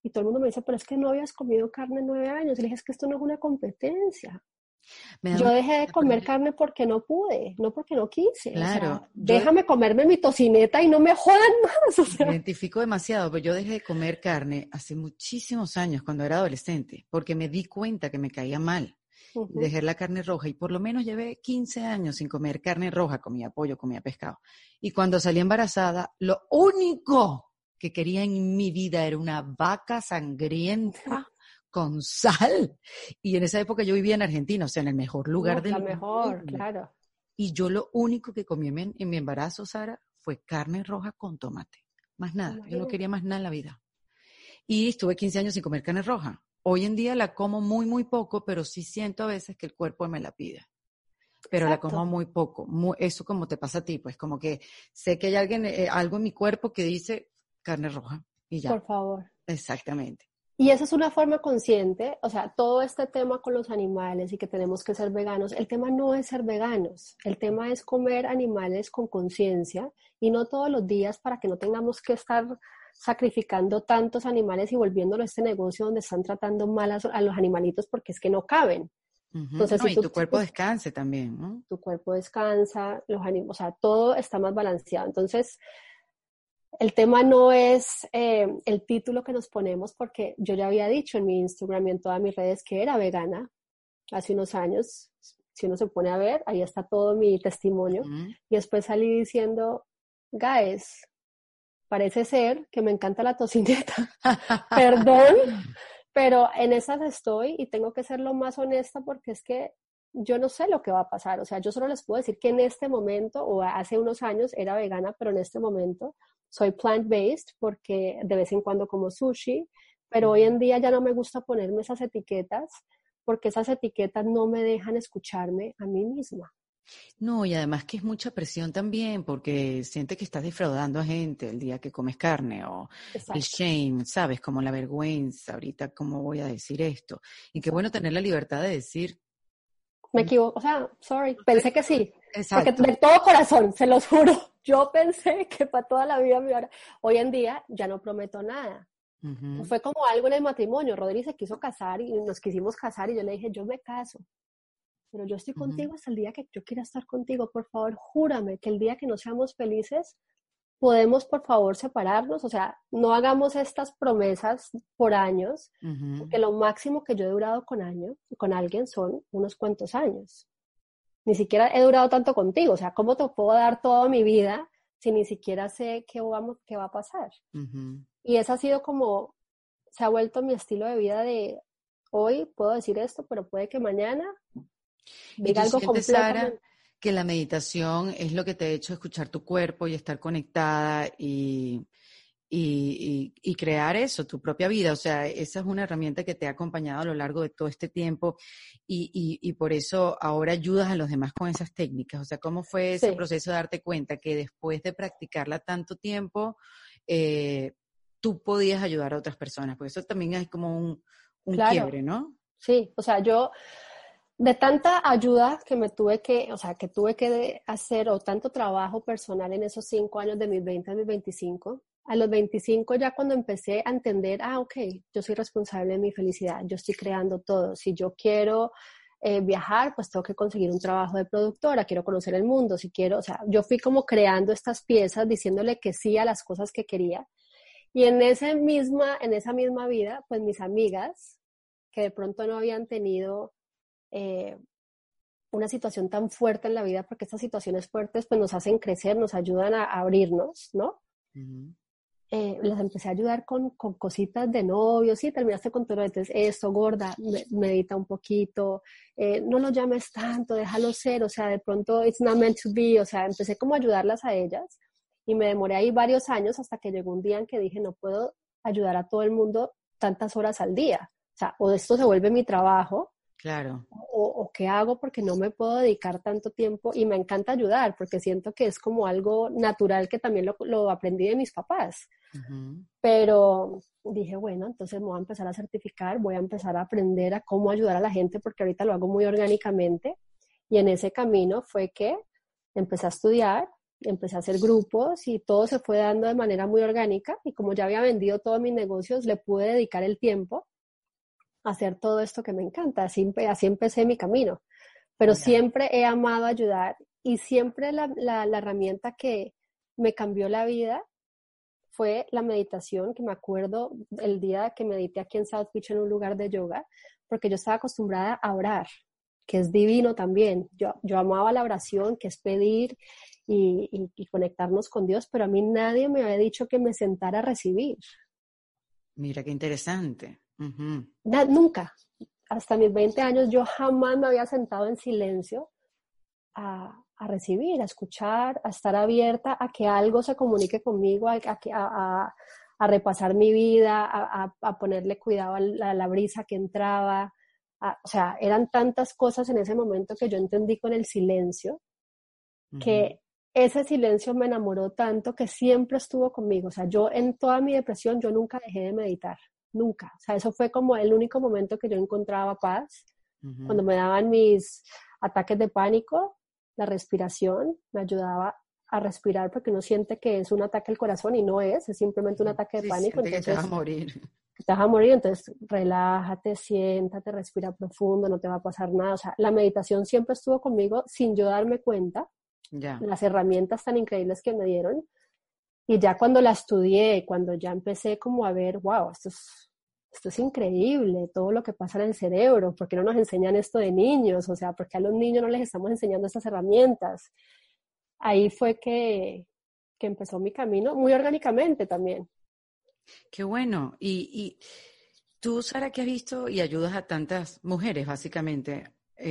Y todo el mundo me dice, pero es que no habías comido carne en 9 años. Y le dije, es que esto no es una competencia. Yo dejé de comer carne porque no pude, no porque no quise. Claro. O sea, déjame comerme mi tocineta y no me jodan más. O sea. Me identifico demasiado, pero yo dejé de comer carne hace muchísimos años, cuando era adolescente, porque me di cuenta que me caía mal. Y dejé la carne roja y por lo menos llevé 15 años sin comer carne roja, comía pollo, comía pescado. Y cuando salí embarazada, lo único que quería en mi vida era una vaca sangrienta con sal. Y en esa época yo vivía en Argentina, o sea, en el mejor lugar del mundo. Mejor, claro. Y yo lo único que comí en mi embarazo, Sara, fue carne roja con tomate. Más nada, yo no quería más nada en la vida. Y estuve 15 años sin comer carne roja. Hoy en día la como muy, muy poco, pero sí siento a veces que el cuerpo me la pide. Pero la como muy poco. Eso como te pasa a ti, pues como que sé que hay algo en mi cuerpo que dice carne roja y ya. Por favor. Exactamente. Y eso es una forma consciente, o sea, todo este tema con los animales y que tenemos que ser veganos, el tema no es ser veganos, el tema es comer animales con conciencia y no todos los días para que no tengamos que estar sacrificando tantos animales y volviéndolo este negocio donde están tratando mal a los animalitos porque es que no caben. Entonces, no, y tu cuerpo descanse también, ¿no? Tu cuerpo descansa, o sea, todo está más balanceado. Entonces, el tema no es el título que nos ponemos, porque yo ya había dicho en mi Instagram y en todas mis redes que era vegana hace unos años. Si uno se pone a ver, ahí está todo mi testimonio. Y después salí diciendo, guys, parece ser que me encanta la tocineta. Perdón, pero en esas estoy y tengo que ser lo más honesta porque es que yo no sé lo que va a pasar. O sea, yo solo les puedo decir que en este momento, o hace unos años era vegana, pero en este momento soy plant-based porque de vez en cuando como sushi, pero hoy en día ya no me gusta ponerme esas etiquetas porque esas etiquetas no me dejan escucharme a mí misma. No, y además que es mucha presión también, porque sientes que estás defraudando a gente el día que comes carne, o el shame, ¿sabes? Como la vergüenza, ahorita cómo voy a decir esto. Y qué bueno tener la libertad de decir. Me equivoco, o sea, sorry, pensé que sí. Exacto. Porque de todo corazón, se los juro, yo pensé que para toda la vida me iba a... Hoy en día ya no prometo nada. Fue como algo en el matrimonio. Rodri se quiso casar y nos quisimos casar y yo le dije, yo me caso, pero yo estoy contigo hasta el día que yo quiera estar contigo. Por favor, júrame que el día que no seamos felices, podemos por favor separarnos. O sea, no hagamos estas promesas por años, porque lo máximo que yo he durado con alguien son unos cuantos años. Ni siquiera he durado tanto contigo. O sea, ¿cómo te puedo dar toda mi vida si ni siquiera sé qué va a pasar? Y esa ha sido como, se ha vuelto mi estilo de vida de hoy puedo decir esto, pero puede que mañana diga algo completo. Sara, que la meditación es lo que te ha hecho escuchar tu cuerpo y estar conectada y crear eso, tu propia vida. O sea, esa es una herramienta que te ha acompañado a lo largo de todo este tiempo y por eso ahora ayudas a los demás con esas técnicas. O sea, ¿cómo fue ese proceso de darte cuenta que después de practicarla tanto tiempo, tú podías ayudar a otras personas? Porque eso también es como un quiebre, ¿no? Sí, o sea, yo de tanta ayuda que tuve que hacer, o tanto trabajo personal en esos 5 años de mis 20 a mis 25, a los 25 ya cuando empecé a entender, ok, yo soy responsable de mi felicidad, yo estoy creando todo. Si yo quiero viajar, pues tengo que conseguir un trabajo de productora, quiero conocer el mundo, si quiero, o sea, yo fui como creando estas piezas, diciéndole que sí a las cosas que quería. Y en esa misma vida, pues mis amigas, que de pronto no habían tenido una situación tan fuerte en la vida, porque estas situaciones fuertes pues nos hacen crecer, nos ayudan a abrirnos, ¿no? Les empecé a ayudar con cositas de novios, sí, terminaste con todo, entonces esto, gorda, medita un poquito, no lo llames tanto, déjalo ser, o sea, de pronto it's not meant to be, o sea, empecé como a ayudarlas a ellas y me demoré ahí varios años hasta que llegó un día en que dije, no puedo ayudar a todo el mundo tantas horas al día, o sea, o esto se vuelve mi trabajo. Claro. O qué hago porque no me puedo dedicar tanto tiempo y me encanta ayudar porque siento que es como algo natural que también lo aprendí de mis papás. Pero dije, bueno, entonces me voy a empezar a certificar, voy a empezar a aprender a cómo ayudar a la gente porque ahorita lo hago muy orgánicamente y en ese camino fue que empecé a estudiar empecé a hacer grupos y todo se fue dando de manera muy orgánica y como ya había vendido todos mis negocios, le pude dedicar el tiempo a hacer todo esto que me encanta. Así empecé mi camino. Pero siempre he amado ayudar y siempre la herramienta que me cambió la vida fue la meditación, que me acuerdo el día que medité aquí en South Beach en un lugar de yoga, porque yo estaba acostumbrada a orar, que es divino también. Yo amaba la oración, que es pedir y conectarnos con Dios, pero a mí nadie me había dicho que me sentara a recibir. Mira, qué interesante. Uh-huh. Nunca. Hasta mis 20 años yo jamás me había sentado en silencio a recibir, a escuchar, a estar abierta a que algo se comunique conmigo, a repasar mi vida, a ponerle cuidado a la brisa que entraba. O sea, eran tantas cosas en ese momento que yo entendí con el silencio, que ese silencio me enamoró tanto que siempre estuvo conmigo. O sea, yo en toda mi depresión, yo nunca dejé de meditar. Nunca. O sea, eso fue como el único momento que yo encontraba paz. Cuando me daban mis ataques de pánico, la respiración me ayudaba a respirar porque uno siente que es un ataque al corazón y no es simplemente un ataque de pánico. Entonces, que te vas a morir. Te vas a morir, entonces relájate, siéntate, respira profundo, no te va a pasar nada. O sea, la meditación siempre estuvo conmigo sin yo darme cuenta. Las herramientas tan increíbles que me dieron. Y ya cuando la estudié, cuando ya empecé como a ver, wow, esto es increíble, todo lo que pasa en el cerebro, ¿por qué no nos enseñan esto de niños? O sea, ¿por qué a los niños no les estamos enseñando estas herramientas? Ahí fue que empezó mi camino, muy orgánicamente también. Qué bueno. Y tú, Sara, que has visto y ayudas a tantas mujeres, básicamente,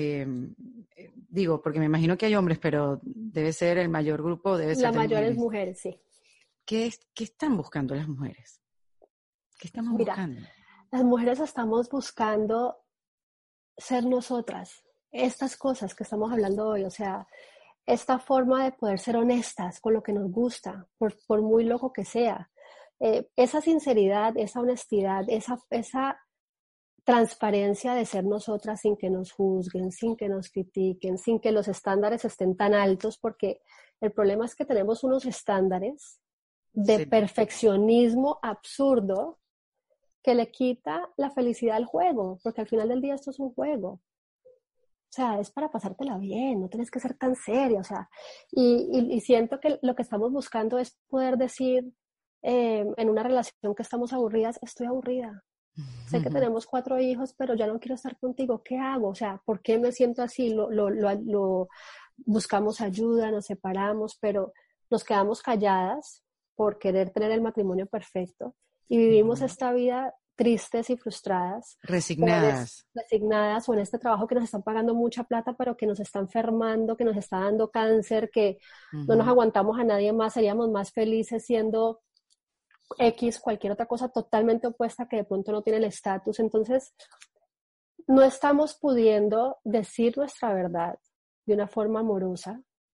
digo, porque me imagino que hay hombres, pero debe ser el mayor grupo, debe ser La de mayor mujeres. es mujeres, sí. ¿Qué están buscando las mujeres? ¿Qué estamos buscando? Las mujeres estamos buscando ser nosotras. Estas cosas que estamos hablando hoy, o sea, esta forma de poder ser honestas con lo que nos gusta, por muy loco que sea. Esa sinceridad, esa honestidad, esa transparencia de ser nosotras sin que nos juzguen, sin que nos critiquen, sin que los estándares estén tan altos, porque el problema es que tenemos unos estándares de perfeccionismo absurdo que le quita la felicidad al juego, porque al final del día esto es un juego. O sea, es para pasártela bien, no tienes que ser tan seria, o sea, y siento que lo que estamos buscando es poder decir en una relación que estamos aburridas, estoy aburrida. Sé que tenemos 4 hijos, pero ya no quiero estar contigo, ¿qué hago? O sea, ¿por qué me siento así? Lo buscamos ayuda, nos separamos, pero nos quedamos calladas por querer tener el matrimonio perfecto y vivimos esta vida tristes y frustradas. Resignadas. Resignadas o en este trabajo que nos están pagando mucha plata, pero que nos está enfermando, que nos está dando cáncer, que no nos aguantamos a nadie más, seríamos más felices siendo X, cualquier otra cosa totalmente opuesta que de pronto no tiene el estatus. Entonces, no estamos pudiendo decir nuestra verdad de una forma amorosa.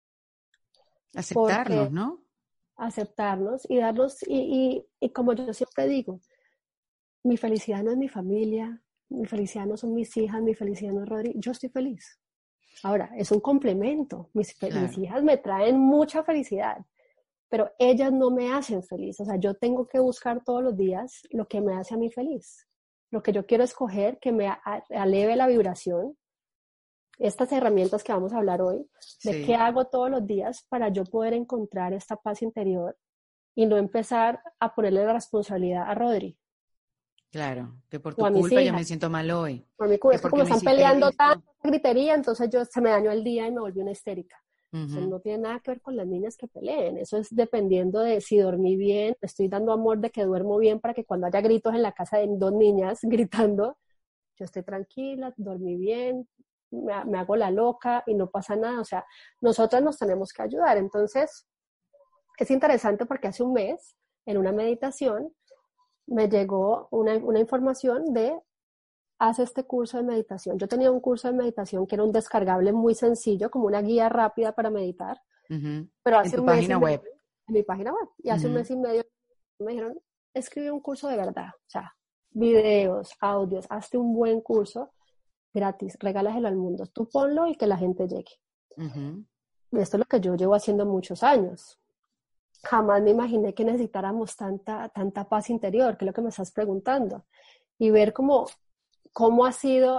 Aceptarnos, ¿no? Aceptarnos y darnos, y como yo siempre digo, mi felicidad no es mi familia, mi felicidad no son mis hijas, mi felicidad no es Rodri, yo estoy feliz. Ahora, es un complemento. Mis hijas me traen mucha felicidad, pero ellas no me hacen feliz. O sea, yo tengo que buscar todos los días lo que me hace a mí feliz. Lo que yo quiero escoger, que me eleve la vibración. Estas herramientas que vamos a hablar hoy, de qué hago todos los días para yo poder encontrar esta paz interior y no empezar a ponerle la responsabilidad a Rodri. Claro, que por tu culpa yo me siento mal hoy. Por mi culpa, como están peleando tanta gritería, entonces se me dañó el día y me volví una histérica. Eso no tiene nada que ver con las niñas que peleen, eso es dependiendo de si dormí bien, estoy dando amor de que duermo bien para que cuando haya gritos en la casa de 2 niñas gritando, yo esté tranquila, dormí bien, me hago la loca y no pasa nada. O sea, nosotras nos tenemos que ayudar. Entonces, es interesante porque hace un mes, en una meditación, me llegó una información de haz este curso de meditación. Yo tenía un curso de meditación que era un descargable muy sencillo, como una guía rápida para meditar. Pero hace en tu un mes página web. En mi página web. Y hace un mes y medio me dijeron, escribe un curso de verdad. O sea, videos, audios, hazte un buen curso gratis, regálaselo al mundo. Tú ponlo y que la gente llegue. esto es lo que yo llevo haciendo muchos años. Jamás me imaginé que necesitáramos tanta paz interior, que es lo que me estás preguntando. Y ver cómo ha sido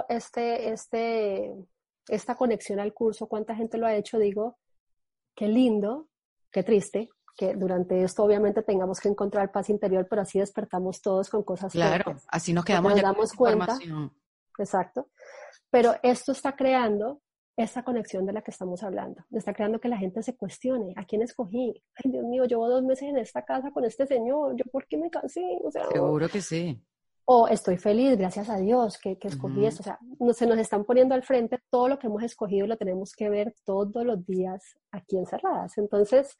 esta conexión al curso, cuánta gente lo ha hecho, digo, qué lindo, qué triste, que durante esto obviamente tengamos que encontrar paz interior, pero así despertamos todos con cosas fuertes. Así nos quedamos nos ya con damos esa cuenta, información. exacto, pero esto está creando esa conexión de la que estamos hablando. Está creando que la gente se cuestione, ¿a quién escogí? Ay, Dios mío, llevo 2 meses en esta casa con este señor, ¿yo por qué me casé? O sea, Seguro que sí. o estoy feliz, gracias a Dios, que escogí esto. O sea, se nos están poniendo al frente todo lo que hemos escogido y lo tenemos que ver todos los días aquí encerradas. Entonces,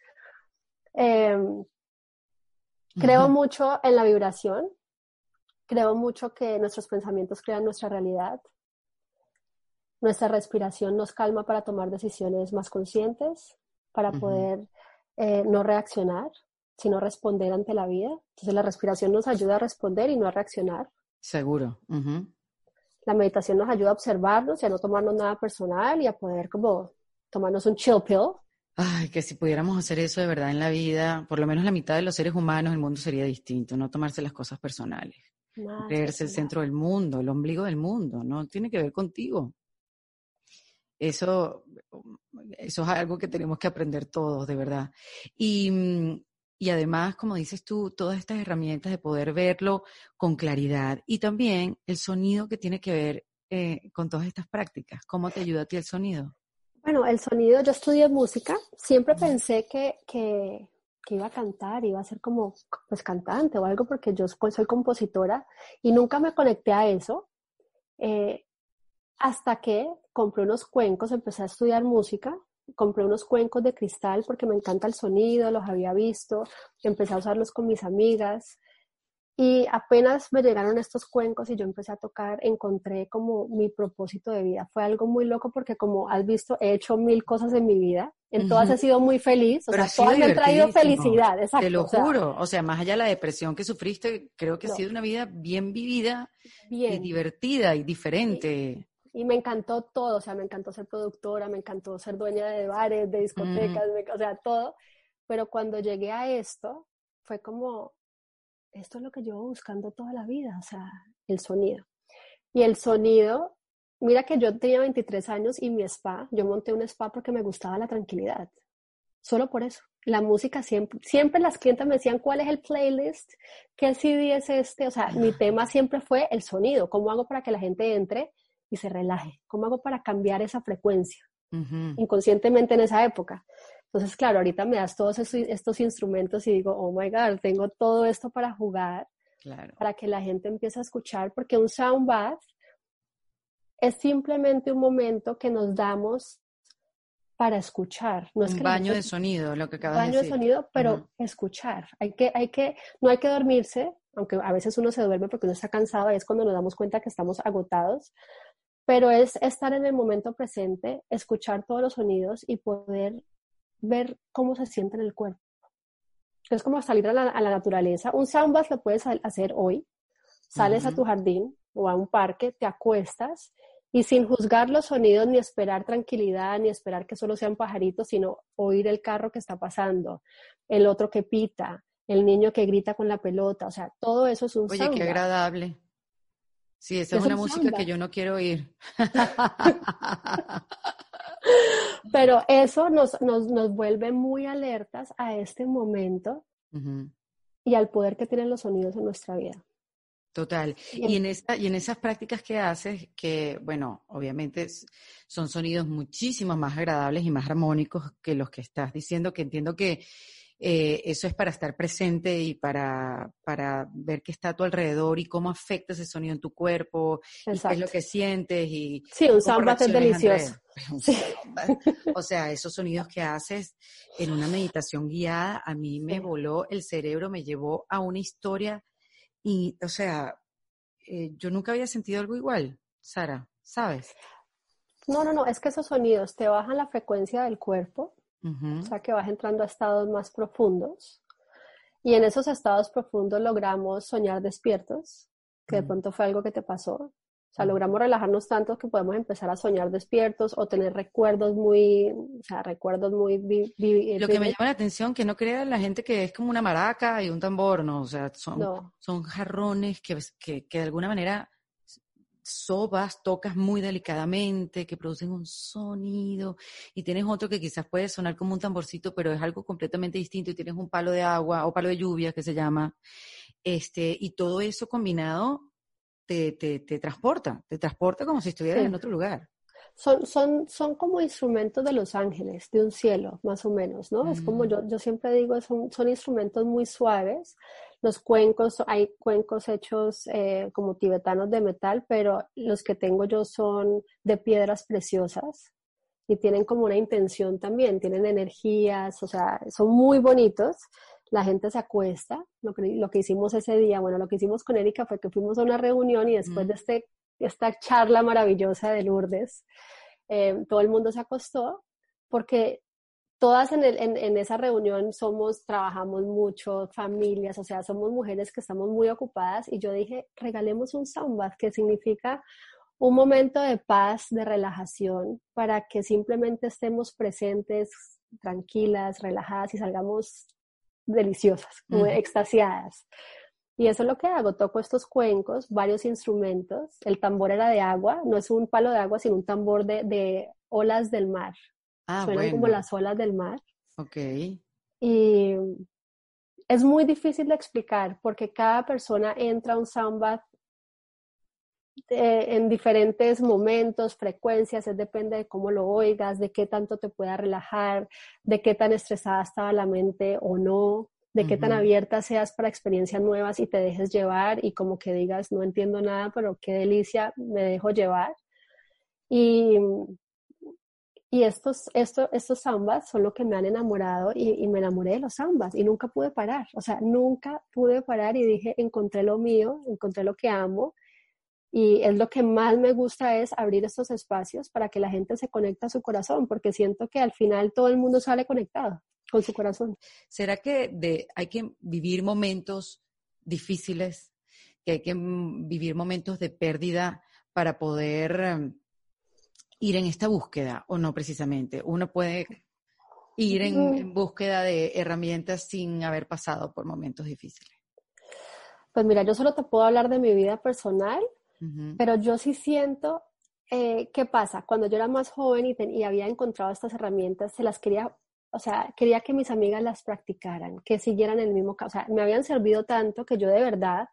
creo mucho en la vibración, creo mucho que nuestros pensamientos crean nuestra realidad. Nuestra respiración nos calma para tomar decisiones más conscientes, para poder no reaccionar, sino responder ante la vida. Entonces la respiración nos ayuda a responder y no a reaccionar. Seguro. La meditación nos ayuda a observarnos y a no tomarnos nada personal y a poder como tomarnos un chill pill. Ay, que si pudiéramos hacer eso de verdad en la vida, por lo menos la mitad de los seres humanos, el mundo sería distinto, no tomarse las cosas personales. Nada Creerse el centro del mundo, el ombligo del mundo, no tiene que ver contigo. Eso es algo que tenemos que aprender todos, de verdad. Y además, como dices tú, todas estas herramientas de poder verlo con claridad y también el sonido que tiene que ver con todas estas prácticas. ¿Cómo te ayuda a ti el sonido? Bueno, el sonido, yo estudié música, siempre pensé que iba a cantar, iba a ser como pues cantante o algo porque yo soy compositora y nunca me conecté a eso. Hasta que compré unos cuencos, empecé a estudiar música, compré unos cuencos de cristal porque me encanta el sonido, los había visto, empecé a usarlos con mis amigas y apenas me llegaron estos cuencos y yo empecé a tocar, encontré como mi propósito de vida. Fue algo muy loco porque como has visto, he hecho 1000 cosas en mi vida, en todas he sido muy feliz, Pero sea, ha sido todas me han traído divertidísimo, felicidad, exacto. te lo juro. O sea, más allá de la depresión que sufriste, creo que ha No, sido una vida bien vivida y bien. divertida y diferente. Y me encantó todo, o sea, me encantó ser productora, me encantó ser dueña de bares, de discotecas, o sea, todo. Pero cuando llegué a esto, fue como, esto es lo que llevo buscando toda la vida, o sea, el sonido. Y el sonido, mira que yo tenía 23 años y mi spa, yo monté un spa porque me gustaba la tranquilidad, solo por eso. La música siempre las clientas me decían, ¿cuál es el playlist? ¿Qué CD es este? O sea, mi tema siempre fue el sonido, ¿cómo hago para que la gente entre y se relaje? ¿Cómo hago para cambiar esa frecuencia? Inconscientemente en esa época. Entonces, claro, ahorita me das todos estos instrumentos y digo, oh my God, tengo todo esto para jugar, para que la gente empiece a escuchar, porque un sound bath es simplemente un momento que nos damos para escuchar. No es Un que baño de sonido, lo que acabas de baño de decir. sonido, pero escuchar. No hay que dormirse, aunque a veces uno se duerme porque uno está cansado y es cuando nos damos cuenta que estamos agotados, pero es estar en el momento presente, escuchar todos los sonidos y poder ver cómo se siente en el cuerpo. Es como salir a la naturaleza. Un sound bath lo puedes hacer hoy. Sales a tu jardín o a un parque, te acuestas y sin juzgar los sonidos, ni esperar tranquilidad, ni esperar que solo sean pajaritos, sino oír el carro que está pasando, el otro que pita, el niño que grita con la pelota. O sea, todo eso es un Oye, sound qué bath. agradable. Sí, esa es una música que yo no quiero oír. Pero eso nos vuelve muy alertas a este momento y al poder que tienen los sonidos en nuestra vida. Total. Y en esas prácticas que haces, que, bueno, obviamente son sonidos muchísimo más agradables y más armónicos que los que estás diciendo, que entiendo que eso es para estar presente y para ver qué está a tu alrededor y cómo afecta ese sonido en tu cuerpo. Exacto. Y qué es lo que sientes y sí, un cómo sound bath es delicioso. Sí. O sea, esos sonidos que haces en una meditación guiada, a mí me voló el cerebro, me llevó a una historia y, o sea, yo nunca había sentido algo igual, Sara, ¿sabes? No, es que esos sonidos te bajan la frecuencia del cuerpo, o sea que vas entrando a estados más profundos y en esos estados profundos logramos soñar despiertos, que de pronto fue algo que te pasó, O sea, logramos relajarnos tanto que podemos empezar a soñar despiertos o tener recuerdos muy, o sea, recuerdos muy Lo que me llama la atención, que no crea la gente que es como una maraca y un tambor, ¿no? O sea, son jarrones que de alguna manera sobas, tocas muy delicadamente, que producen un sonido, y tienes otro que quizás puede sonar como un tamborcito, pero es algo completamente distinto, y tienes un palo de agua o palo de lluvia que se llama, y todo eso combinado te transporta como si estuvieras en otro lugar. Son como instrumentos de los ángeles, de un cielo, más o menos, ¿no? Es como yo siempre digo, son instrumentos muy suaves. Los cuencos, hay cuencos hechos como tibetanos de metal, pero los que tengo yo son de piedras preciosas y tienen como una intención también, tienen energías, o sea, son muy bonitos. La gente se acuesta, lo que hicimos ese día, bueno, lo que hicimos con Erika fue que fuimos a una reunión y después de esta charla maravillosa de Lourdes, todo el mundo se acostó porque todas en esa reunión trabajamos mucho, familias, o sea, somos mujeres que estamos muy ocupadas y yo dije, regalemos un sound bath, que significa un momento de paz, de relajación, para que simplemente estemos presentes, tranquilas, relajadas y salgamos deliciosas, como extasiadas. Y eso es lo que hago, toco estos cuencos, varios instrumentos. El tambor era de agua, no es un palo de agua, sino un tambor de olas del mar. Suenan como las olas del mar. Ok. Y es muy difícil de explicar porque cada persona entra a un sound bath en diferentes momentos, frecuencias, depende de cómo lo oigas, de qué tanto te pueda relajar, de qué tan estresada estaba la mente o no, de qué tan abierta seas para experiencias nuevas y te dejes llevar y como que digas, no entiendo nada, pero qué delicia, me dejo llevar. Y estos sambas son lo que me han enamorado y me enamoré de los sambas y nunca pude parar, o sea, nunca pude parar y dije, encontré lo mío, encontré lo que amo. Y es lo que más me gusta es abrir estos espacios para que la gente se conecte a su corazón, porque siento que al final todo el mundo sale conectado con su corazón. ¿Será que hay que vivir momentos difíciles, que hay que vivir momentos de pérdida para poder ir en esta búsqueda o no precisamente? Uno puede ir en búsqueda de herramientas sin haber pasado por momentos difíciles. Pues mira, yo solo te puedo hablar de mi vida personal, pero yo sí siento, ¿qué pasa? Cuando yo era más joven y había encontrado estas herramientas, se las quería, o sea, quería que mis amigas las practicaran, que siguieran el mismo, o sea, me habían servido tanto que yo de verdad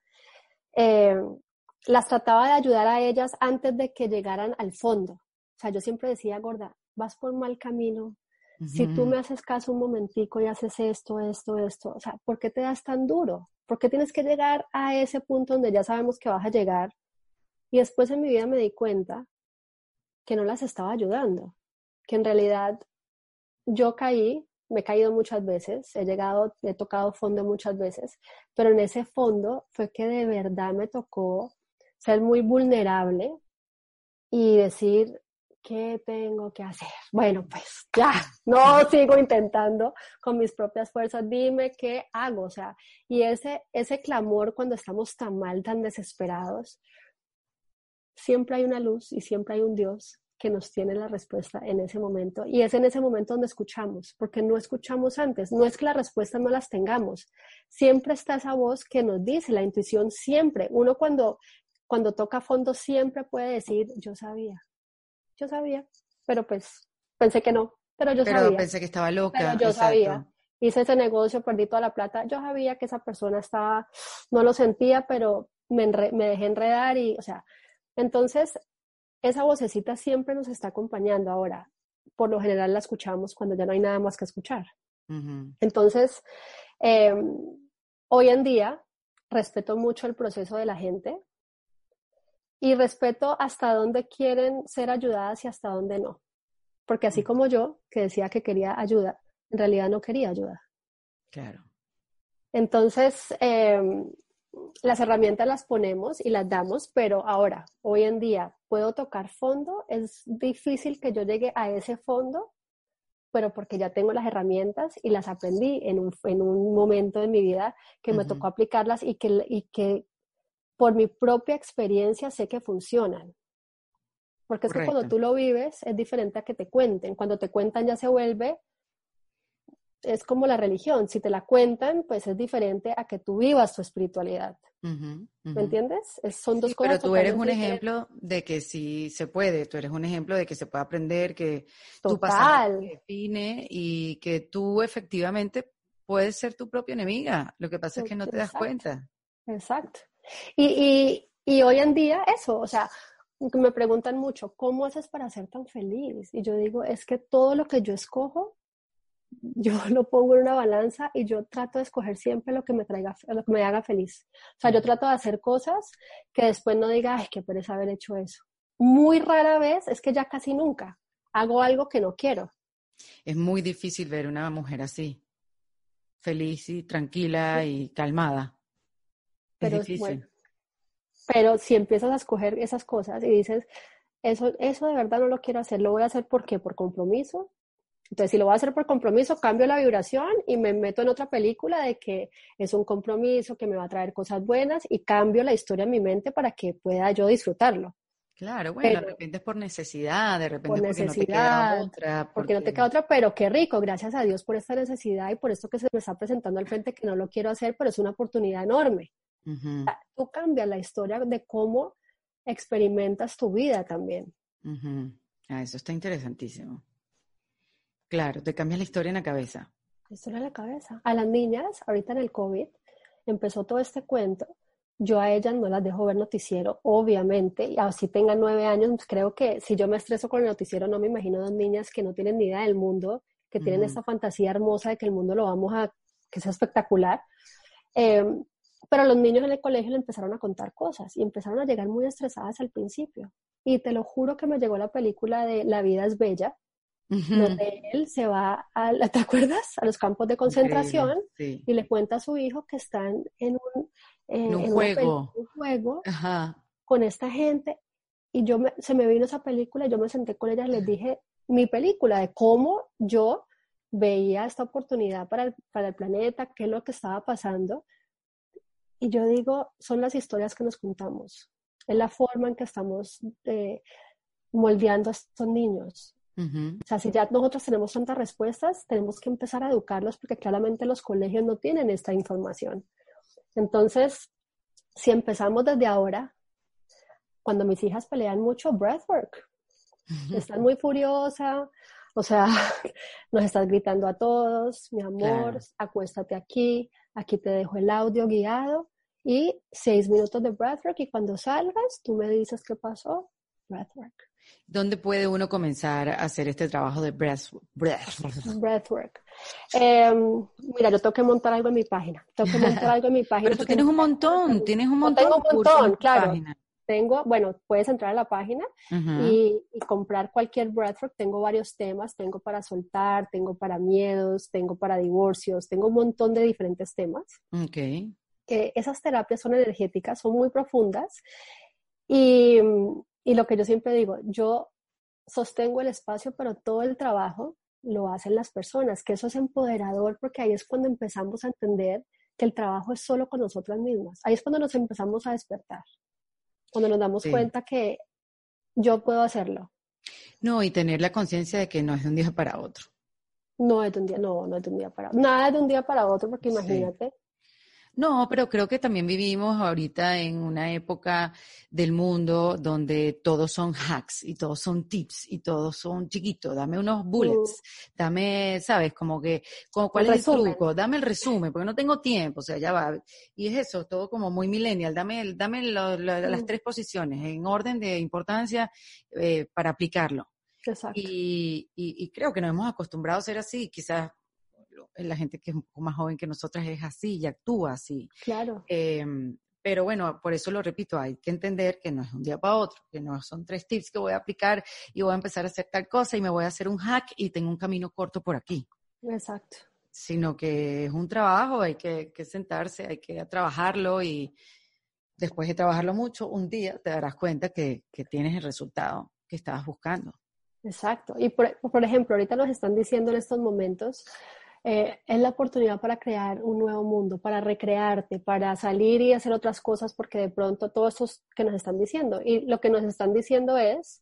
las trataba de ayudar a ellas antes de que llegaran al fondo. O sea, yo siempre decía, gorda, vas por mal camino. Si tú me haces caso un momentico y haces esto, o sea, ¿por qué te das tan duro? ¿Por qué tienes que llegar a ese punto donde ya sabemos que vas a llegar? Y después en mi vida me di cuenta que no las estaba ayudando, que en realidad yo me he caído muchas veces, he tocado fondo muchas veces, pero en ese fondo fue que de verdad me tocó ser muy vulnerable y decir, ¿qué tengo que hacer? Bueno, pues ya, no sigo intentando con mis propias fuerzas, dime qué hago, o sea, y ese clamor cuando estamos tan mal, tan desesperados, siempre hay una luz y siempre hay un Dios que nos tiene la respuesta en ese momento. Y es en ese momento donde escuchamos, porque no escuchamos antes. No es que las respuestas no las tengamos. Siempre está esa voz que nos dice, la intuición siempre. Uno cuando toca fondo siempre puede decir, yo sabía, pero pues pensé que no, pero yo sabía. Pero pensé que estaba loca, pero yo exacto. sabía. Hice ese negocio, perdí toda la plata. Yo sabía que esa persona no lo sentía, pero me dejé enredar y, o sea, entonces esa vocecita siempre nos está acompañando. Ahora, por lo general la escuchamos cuando ya no hay nada más que escuchar. Entonces, hoy en día respeto mucho el proceso de la gente y respeto hasta dónde quieren ser ayudadas y hasta dónde no. Porque así como yo, que decía que quería ayuda, en realidad no quería ayuda. Claro. Entonces, las herramientas las ponemos y las damos, pero ahora, hoy en día, ¿puedo tocar fondo? Es difícil que yo llegue a ese fondo, pero porque ya tengo las herramientas y las aprendí en un momento de mi vida que me tocó aplicarlas y que por mi propia experiencia sé que funcionan. Porque es que cuando Correcto. tú lo vives es diferente a que te cuenten. Cuando te cuentan ya se vuelve, es como la religión. Si te la cuentan, pues es diferente a que tú vivas tu espiritualidad. Ujú, ¿Me ujú. entiendes? Son dos Sí, cosas pero tú eres un totalmente diferentes. ejemplo de que sí se puede, tú eres un ejemplo de que se puede aprender, que tu pasado Total, te define y que tú efectivamente puedes ser tu propia enemiga. Lo que pasa es que no te das exacto, cuenta. exacto. Y hoy en día eso, o sea, me preguntan mucho, ¿cómo haces para ser tan feliz? Y yo digo, es que todo lo que yo escojo, yo lo pongo en una balanza y yo trato de escoger siempre lo que me traiga, lo que me haga feliz. O sea, yo trato de hacer cosas que después no diga, ay, qué pereza haber hecho eso. Muy rara vez, es que ya casi nunca, hago algo que no quiero. Es muy difícil ver una mujer así, feliz y tranquila y calmada. Es Pero bueno, difícil. pero si empiezas a escoger esas cosas y dices, eso de verdad no lo quiero hacer, lo voy a hacer ¿por qué? Por compromiso. Entonces, si lo voy a hacer por compromiso, cambio la vibración y me meto en otra película de que es un compromiso que me va a traer cosas buenas y cambio la historia en mi mente para que pueda yo disfrutarlo. Claro, bueno, de Pero repente es por necesidad, de por repente es porque no te queda necesidad, otra, porque no te porque... queda otra, pero qué rico, gracias a Dios por esta necesidad y por esto que se me está presentando al frente que no lo quiero hacer, pero es una oportunidad enorme. Ujú, Tú cambias la historia de cómo experimentas tu vida también. ujú. Ah, eso está interesantísimo. Claro, te cambias la historia en la cabeza. Esto en la cabeza. A las niñas, ahorita en el COVID, empezó todo este cuento. Yo a ellas no las dejo ver noticiero, obviamente, y así tengan 9 años, pues creo que si yo me estreso con el noticiero, no me imagino dos niñas que no tienen ni idea del mundo, que tienen Ujú. esta fantasía hermosa de que el mundo lo vamos a, que es espectacular. Eh, pero los niños en el colegio le empezaron a contar cosas y empezaron a llegar muy estresadas al principio. Y te lo juro que me llegó la película de La vida es bella, Ujú. donde él se va a, ¿te acuerdas? A los campos de Increíble, concentración sí. y le cuenta a su hijo que están En un en una juego. un juego Ajá. con esta gente y se me vino esa película, yo me senté con ella y les dije mi película de cómo yo veía esta oportunidad para el planeta, qué es lo que estaba pasando. Y yo digo, son las historias que nos contamos, es la forma en que estamos moldeando a estos niños. Ujú. O sea, si ya nosotros tenemos tantas respuestas, tenemos que empezar a educarlos porque claramente los colegios no tienen esta información. Entonces, si empezamos desde ahora, cuando mis hijas pelean mucho, breathwork, están muy furiosa, o sea, nos estás gritando a todos, mi amor, Claro. acuéstate aquí, aquí te dejo el audio guiado y 6 minutos de breathwork y cuando salgas, tú me dices qué pasó, breathwork. ¿Dónde puede uno comenzar a hacer este trabajo de breath? Breathwork. Mira, yo tengo que montar algo en mi página. Tengo que montar algo en mi página Pero tú porque no tienes un no montón tengo de un cursos en montón, tu claro. página. Bueno, puedes entrar a la página Ajá. y comprar cualquier breathwork. Tengo varios temas. Tengo para soltar, tengo para miedos, tengo para divorcios, tengo un montón de diferentes temas. Ok. Esas terapias son energéticas, son muy profundas y, y lo que yo siempre digo, yo sostengo el espacio, pero todo el trabajo lo hacen las personas, que eso es empoderador porque ahí es cuando empezamos a entender que el trabajo es solo con nosotras mismas. Ahí es cuando nos empezamos a despertar, cuando nos damos Sí. cuenta que yo puedo hacerlo. No, y tener la conciencia de que no es de un día para otro. No es de un día, no es de un día para otro. Nada es de un día para otro, porque Sí. imagínate. No, pero creo que también vivimos ahorita en una época del mundo donde todos son hacks y todos son tips y todos son chiquitos. Dame unos mm, bullets, dame, ¿sabes? Como el cuál es el resumen, truco, dame el resumen, porque no tengo tiempo, o sea, ya va. Y es eso, todo como muy millennial. Dame las mm, tres posiciones en orden de importancia para aplicarlo. exacto, Y creo que nos hemos acostumbrado a ser así, quizás la gente que es un poco más joven que nosotras es así y actúa así. claro, Eh, pero bueno, por eso lo repito, hay que entender que no es un día para otro, que no son 3 tips que voy a aplicar y voy a empezar a hacer tal cosa y me voy a hacer un hack y tengo un camino corto por aquí, exacto, sino que es un trabajo, hay que sentarse, hay que trabajarlo y después de trabajarlo mucho, un día te darás cuenta que tienes el resultado que estabas buscando. exacto. Y por ejemplo, ahorita nos están diciendo en estos momentos es la oportunidad para crear un nuevo mundo, para recrearte, para salir y hacer otras cosas, porque de pronto todo esto es que nos están diciendo. Y lo que nos están diciendo es,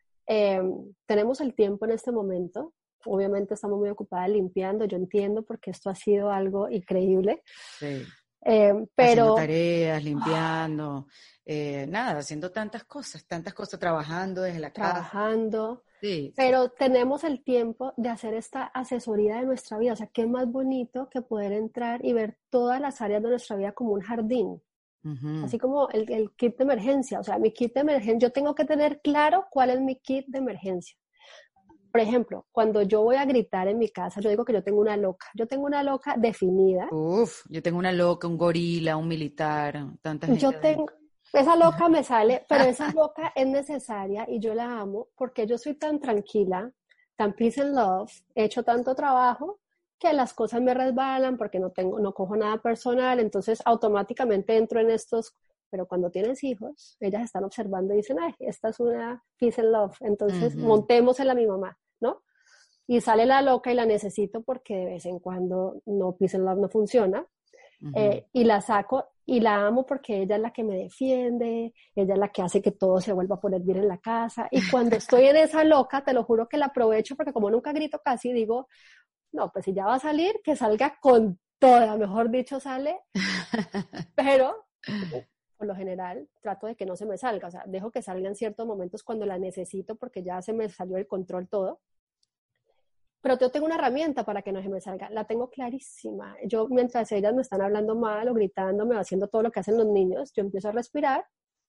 tenemos el tiempo en este momento. Obviamente estamos muy ocupadas limpiando, yo entiendo, porque esto ha sido algo increíble. Sí. Pero haciendo tareas, limpiando, haciendo tantas cosas, trabajando desde la casa. Trabajando. Sí, pero tenemos el tiempo de hacer esta asesoría de nuestra vida. O sea, qué más bonito que poder entrar y ver todas las áreas de nuestra vida como un jardín. Uh-huh. Así como el kit de emergencia. O sea, mi kit de emergencia, yo tengo que tener claro cuál es mi kit de emergencia. Por ejemplo, cuando yo voy a gritar en mi casa, yo digo que yo tengo una loca. Yo tengo una loca definida. Yo tengo una loca, un gorila, un militar, tanta gente. Yo tengo, esa loca me sale, pero esa loca es necesaria y yo la amo porque yo soy tan tranquila, tan peace and love, he hecho tanto trabajo que las cosas me resbalan porque no cojo nada personal, entonces automáticamente entro en estos, pero cuando tienes hijos, ellas están observando y dicen, ay, esta es una peace and love, entonces montémosela a mi mamá, ¿no? Y sale la loca y la necesito porque de vez en cuando no, peace and love no funciona. Y la saco y la amo porque ella es la que me defiende, ella es la que hace que todo se vuelva a poner bien en la casa. Y cuando estoy en esa loca, te lo juro que la aprovecho porque como nunca grito casi, digo, no, pues si ya va a salir, que salga con toda, mejor dicho, sale. Pero por lo general trato de que no se me salga, o sea, dejo que salga en ciertos momentos cuando la necesito porque ya se me salió el control todo. Pero yo tengo una herramienta para que no se me salga, la tengo clarísima. Yo, mientras ellas me están hablando mal o gritándome o haciendo todo lo que hacen los niños, yo empiezo a respirar,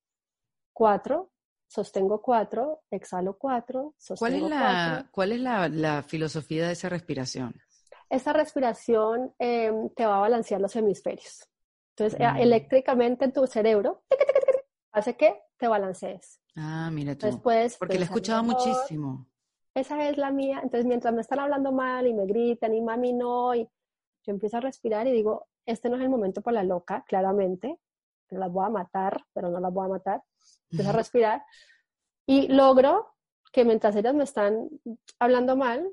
4, sostengo 4, exhalo 4, sostengo 4. ¿Cuál es la filosofía de esa respiración? Esta respiración te va a balancear los hemisferios. Entonces, eléctricamente en tu cerebro, hace que te balancees. Mira tú. Después, porque la he escuchado muchísimo. Esa es la mía. Entonces, mientras me están hablando mal y me gritan y mami no, y yo empiezo a respirar y digo, este no es el momento para la loca, claramente, pero las voy a matar, pero no las voy a matar. Empiezo a respirar y logro que mientras ellas me están hablando mal,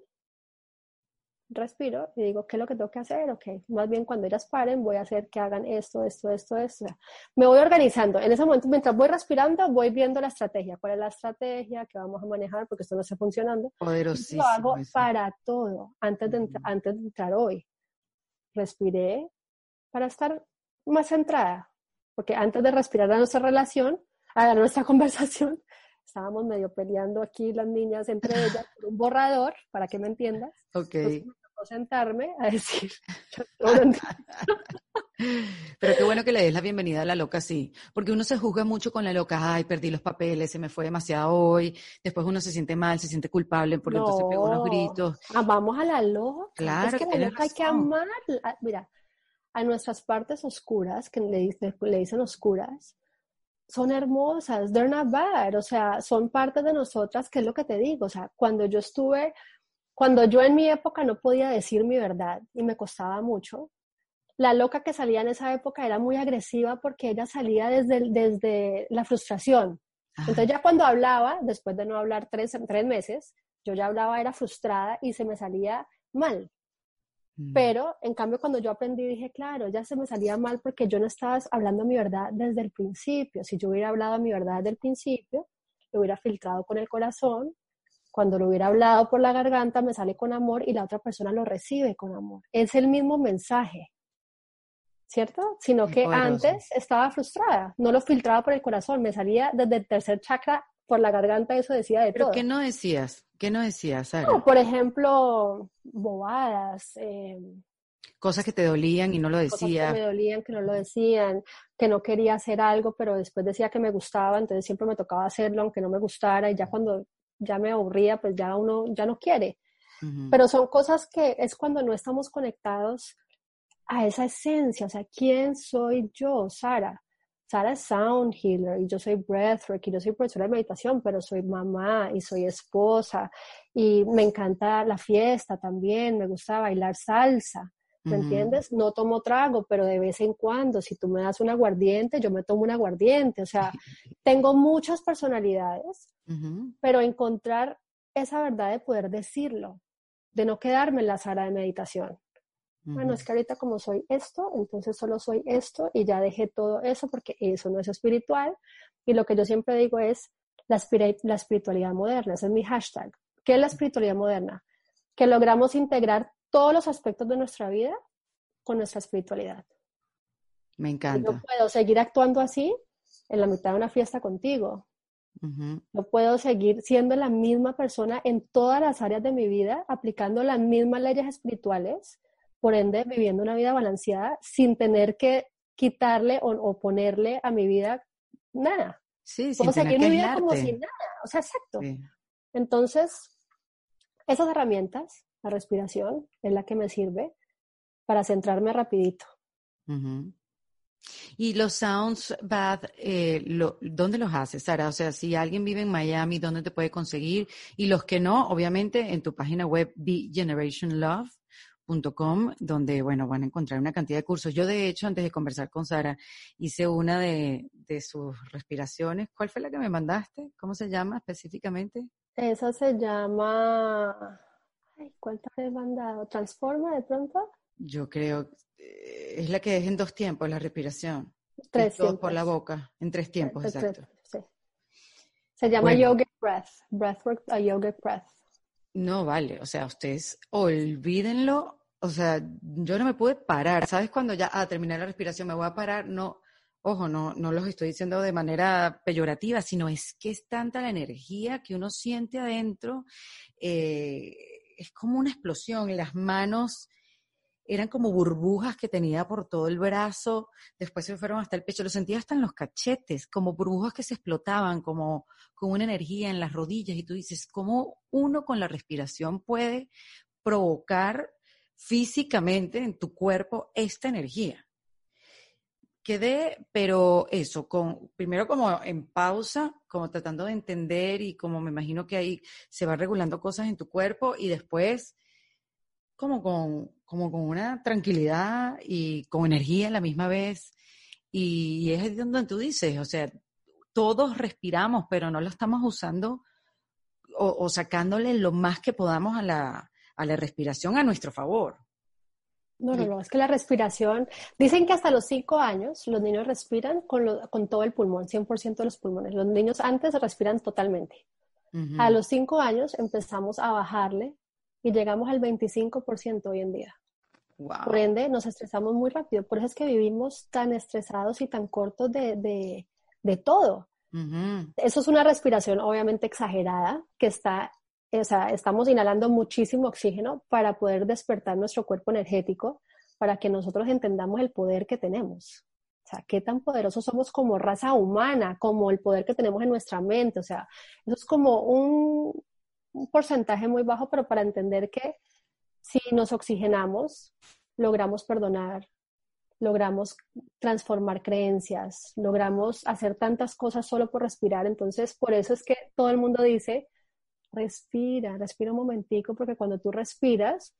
respiro y digo, ¿qué es lo que tengo que hacer? Ok, más bien cuando ellas paren voy a hacer que hagan esto. O sea, me voy organizando. En ese momento, mientras voy respirando, voy viendo la estrategia. ¿Cuál es la estrategia que vamos a manejar? Porque esto no está funcionando. Poderosísimo. Lo hago para todo, antes de entrar hoy. Respiré para estar más centrada. Porque antes de respirar a nuestra relación, a nuestra conversación, estábamos medio peleando aquí las niñas entre ellas por un borrador, para que me entiendas. Ok. Entonces me tocó sentarme a decir... Pero qué bueno que le des la bienvenida a la loca así, porque uno se juzga mucho con la loca, ay, perdí los papeles, se me fue demasiado hoy, después uno se siente mal, se siente culpable porque entonces pegó unos gritos. Vamos a la loca. Claro, es que la loca hay que amar. Mira, a nuestras partes oscuras, que le dicen oscuras, son hermosas, they're not bad, o sea, son partes de nosotras, que es lo que te digo, o sea, cuando yo en mi época no podía decir mi verdad y me costaba mucho, la loca que salía en esa época era muy agresiva porque ella salía desde la frustración. Entonces ya cuando hablaba, después de no hablar 3 meses, yo ya hablaba, era frustrada y se me salía mal. Pero, en cambio, cuando yo aprendí, dije, claro, ya se me salía mal porque yo no estaba hablando mi verdad desde el principio. Si yo hubiera hablado mi verdad desde el principio, lo hubiera filtrado con el corazón. Cuando lo hubiera hablado por la garganta, me sale con amor y la otra persona lo recibe con amor. Es el mismo mensaje, ¿cierto? Sino que antes estaba frustrada, no lo filtraba por el corazón, me salía desde el tercer chakra por la garganta, eso decía de todo. ¿Pero qué no decías? ¿Qué no decías, Sara? No, por ejemplo, bobadas. Cosas que te dolían y no lo decía. Cosas que me dolían, que no lo decían, que no quería hacer algo, pero después decía que me gustaba, entonces siempre me tocaba hacerlo aunque no me gustara, y ya cuando ya me aburría, pues ya uno ya no quiere. Pero son cosas que es cuando no estamos conectados a esa esencia, o sea, ¿quién soy yo, Sara? Sara es sound healer y yo soy breathwork y yo soy profesora de meditación, pero soy mamá y soy esposa y me encanta la fiesta también, me gusta bailar salsa, ¿me entiendes? No tomo trago, pero de vez en cuando, si tú me das un aguardiente, yo me tomo un aguardiente, o sea, tengo muchas personalidades, pero encontrar esa verdad de poder decirlo, de no quedarme en la Sara de meditación. Bueno, es que ahorita como soy esto, entonces solo soy esto y ya dejé todo eso porque eso no es espiritual. Y lo que yo siempre digo es la espiritualidad moderna, ese es mi hashtag. ¿Qué es la espiritualidad moderna? Que logramos integrar todos los aspectos de nuestra vida con nuestra espiritualidad. Me encanta. Yo puedo seguir actuando así en la mitad de una fiesta contigo. Yo puedo seguir siendo la misma persona en todas las áreas de mi vida, aplicando las mismas leyes espirituales, por ende viviendo una vida balanceada sin tener que quitarle o ponerle a mi vida nada. Sí, puedo sin seguir tener mi que vida como aislarte. sin nada. O sea, exacto. Sí. Entonces, esas herramientas, la respiración, es la que me sirve para centrarme rapidito. Uh-huh. Y los sounds bath, ¿dónde los haces, Sara? O sea, si alguien vive en Miami, ¿dónde te puede conseguir? Y los que no, obviamente, en tu página web, BeGenerationLove.com, donde, bueno, van a encontrar una cantidad de cursos. Yo, de hecho, antes de conversar con Sara, hice una de sus respiraciones. ¿Cuál fue la que me mandaste? ¿Cómo se llama específicamente? Esa se llama... Ay, ¿cuál te he mandado? ¿Transforma de pronto? Yo creo, es la que es en 2 tiempos, la respiración. 3 2 por la tiempos. boca, en 3 tiempos, exacto. Sí. Se llama Bueno, Yogic Breath. Breathwork a Yogic Breath. no vale, o sea, ustedes olvídenlo, o sea, yo no me pude parar, ¿sabes? Cuando ya terminé la respiración me voy a parar, no, ojo, no los estoy diciendo de manera peyorativa, sino es que es tanta la energía que uno siente adentro, es como una explosión, las manos eran como burbujas que tenía por todo el brazo, después se fueron hasta el pecho, lo sentía hasta en los cachetes, como burbujas que se explotaban, como con una energía en las rodillas, y tú dices, ¿cómo uno con la respiración puede provocar físicamente en tu cuerpo esta energía? Quedé, pero eso, primero como en pausa, como tratando de entender y como me imagino que ahí se van regulando cosas en tu cuerpo y después como con una tranquilidad y con energía a la misma vez. Y es donde tú dices, o sea, todos respiramos, pero no lo estamos usando o sacándole lo más que podamos a la respiración a nuestro favor. No, es que la respiración, dicen que hasta los 5 años los niños respiran con todo el pulmón, 100% de los pulmones. Los niños antes respiran totalmente. Uh-huh. A los 5 años empezamos a bajarle y llegamos al 25% hoy en día. Wow. Por ende, nos estresamos muy rápido. Por eso es que vivimos tan estresados y tan cortos de todo. Uh-huh. Eso es una respiración obviamente exagerada, que estamos inhalando muchísimo oxígeno para poder despertar nuestro cuerpo energético, para que nosotros entendamos el poder que tenemos. O sea, qué tan poderosos somos como raza humana, como el poder que tenemos en nuestra mente. O sea, eso es como un porcentaje muy bajo, pero para entender que si nos oxigenamos, logramos perdonar, logramos transformar creencias, logramos hacer tantas cosas solo por respirar. Entonces, por eso es que todo el mundo dice, respira un momentico, porque cuando tú respiras...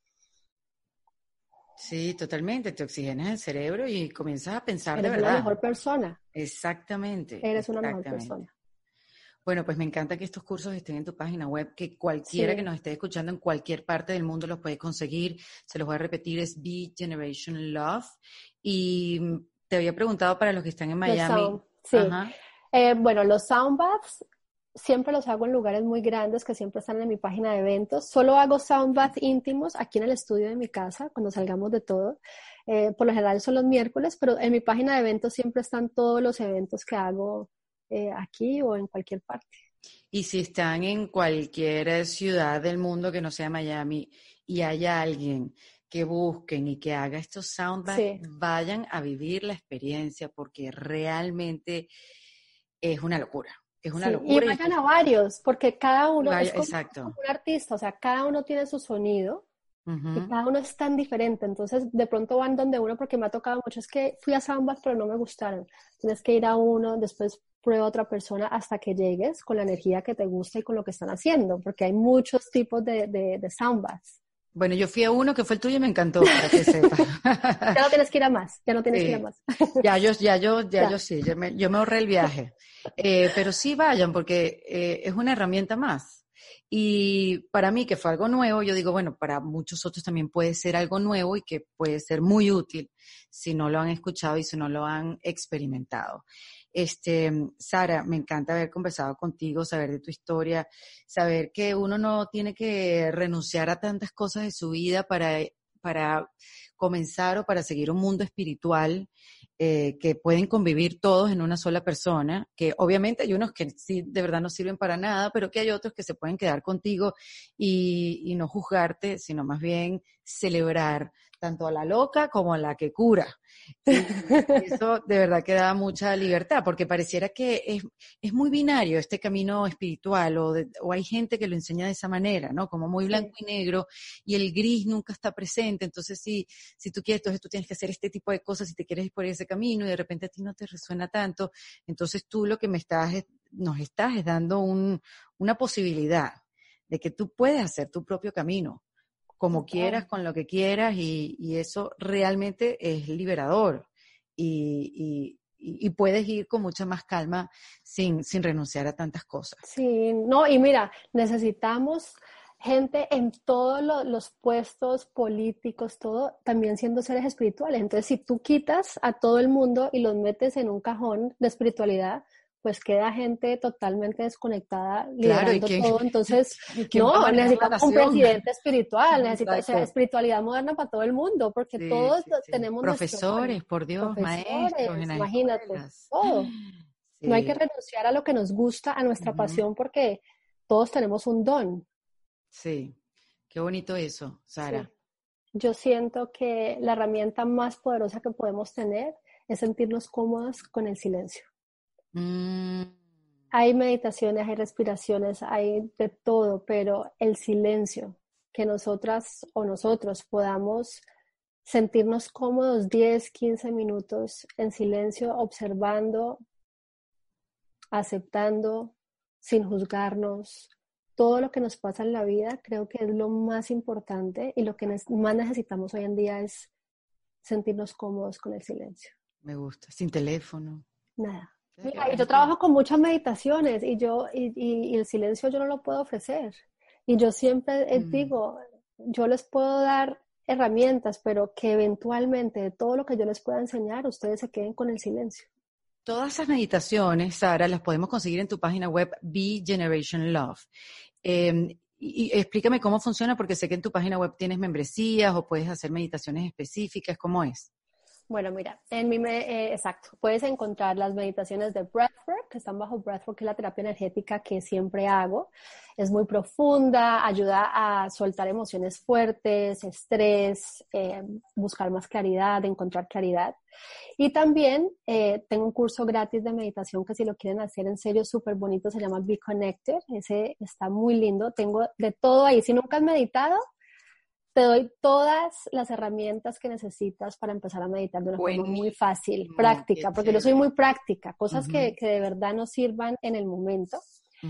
Sí, totalmente, te oxigenas el cerebro y comienzas a pensar de eres verdad. una mejor persona. Exactamente. Eres una mejor persona. Bueno, pues me encanta que estos cursos estén en tu página web, que cualquiera que nos esté escuchando en cualquier parte del mundo los puede conseguir. Se los voy a repetir, es Be Generation Love. Y te había preguntado para los que están en Miami. Bueno, los sound baths siempre los hago en lugares muy grandes que siempre están en mi página de eventos. Solo hago sound baths íntimos aquí en el estudio de mi casa, cuando salgamos de todo. Por lo general son los miércoles, pero en mi página de eventos siempre están todos los eventos que hago aquí o en cualquier parte. Y si están en cualquier ciudad del mundo que no sea Miami y haya alguien que busquen y que haga estos sound baths, vayan a vivir la experiencia porque realmente es una locura. Es una locura. Y vayan a varios, porque cada uno es como un artista, o sea, cada uno tiene su sonido. Y cada uno es tan diferente, entonces de pronto van donde uno, porque me ha tocado mucho, es que fui a soundbath pero no me gustaron. Tienes que ir a uno, después prueba a otra persona hasta que llegues con la energía que te gusta y con lo que están haciendo, porque hay muchos tipos de soundbaths. Bueno, yo fui a uno que fue el tuyo y me encantó, para que sepas. Ya no tienes que ir a más, ya no tienes que ir a más. Yo sí, yo me ahorré el viaje. Pero sí vayan, porque es una herramienta más. Y para mí, que fue algo nuevo, yo digo, bueno, para muchos otros también puede ser algo nuevo y que puede ser muy útil si no lo han escuchado y si no lo han experimentado. Sara, me encanta haber conversado contigo, saber de tu historia, saber que uno no tiene que renunciar a tantas cosas de su vida para comenzar o para seguir un mundo espiritual, que pueden convivir todos en una sola persona, que obviamente hay unos que sí de verdad no sirven para nada, pero que hay otros que se pueden quedar contigo y no juzgarte, sino más bien celebrar tanto a la loca como a la que cura. Y eso de verdad que da mucha libertad, porque pareciera que es muy binario este camino espiritual, o hay gente que lo enseña de esa manera, ¿no? Como muy blanco y negro, y el gris nunca está presente. Entonces, si tú quieres, entonces tú tienes que hacer este tipo de cosas si te quieres ir por ese camino, y de repente a ti no te resuena tanto. Entonces tú lo que nos estás es dando una posibilidad de que tú puedes hacer tu propio camino, como quieras, con lo que quieras, y eso realmente es liberador. Y puedes ir con mucha más calma sin renunciar a tantas cosas. Sí, no, y mira, necesitamos gente en todos los puestos políticos, todo, también siendo seres espirituales. Entonces, si tú quitas a todo el mundo y los metes en un cajón de espiritualidad, pues queda gente totalmente desconectada, liderando todo. Entonces, no, necesitamos un presidente espiritual, o sea, espiritualidad moderna para todo el mundo, porque todos tenemos profesores, por Dios, maestros, imagínate, todo. No hay que renunciar a lo que nos gusta, a nuestra pasión, porque todos tenemos un don. Sí, qué bonito eso, Sara. Sí. Yo siento que la herramienta más poderosa que podemos tener es sentirnos cómodos con el silencio. Hay meditaciones, hay respiraciones, hay de todo, pero el silencio, que nosotras o nosotros podamos sentirnos cómodos 10, 15 minutos en silencio, observando, aceptando, sin juzgarnos. Todo lo que nos pasa en la vida creo que es lo más importante, y lo que más necesitamos hoy en día es sentirnos cómodos con el silencio. Me gusta, sin teléfono. Nada. Mira, yo trabajo con muchas meditaciones y el silencio yo no lo puedo ofrecer. Y yo siempre digo, yo les puedo dar herramientas, pero que eventualmente de todo lo que yo les pueda enseñar, ustedes se queden con el silencio. Todas esas meditaciones, Sara, las podemos conseguir en tu página web, Be Generation Love. Y explícame cómo funciona, porque sé que en tu página web tienes membresías o puedes hacer meditaciones específicas. ¿Cómo es? Bueno, mira, exacto, puedes encontrar las meditaciones de Breathwork, que están bajo Breathwork, que es la terapia energética que siempre hago. Es muy profunda, ayuda a soltar emociones fuertes, estrés, buscar más claridad, encontrar claridad. Y también tengo un curso gratis de meditación que, si lo quieren hacer en serio, súper bonito, se llama Be Connected. Ese está muy lindo, tengo de todo ahí. Si nunca has meditado, te doy todas las herramientas que necesitas para empezar a meditar de una forma muy fácil, práctica, porque yo soy muy práctica, cosas que de verdad nos sirvan en el momento.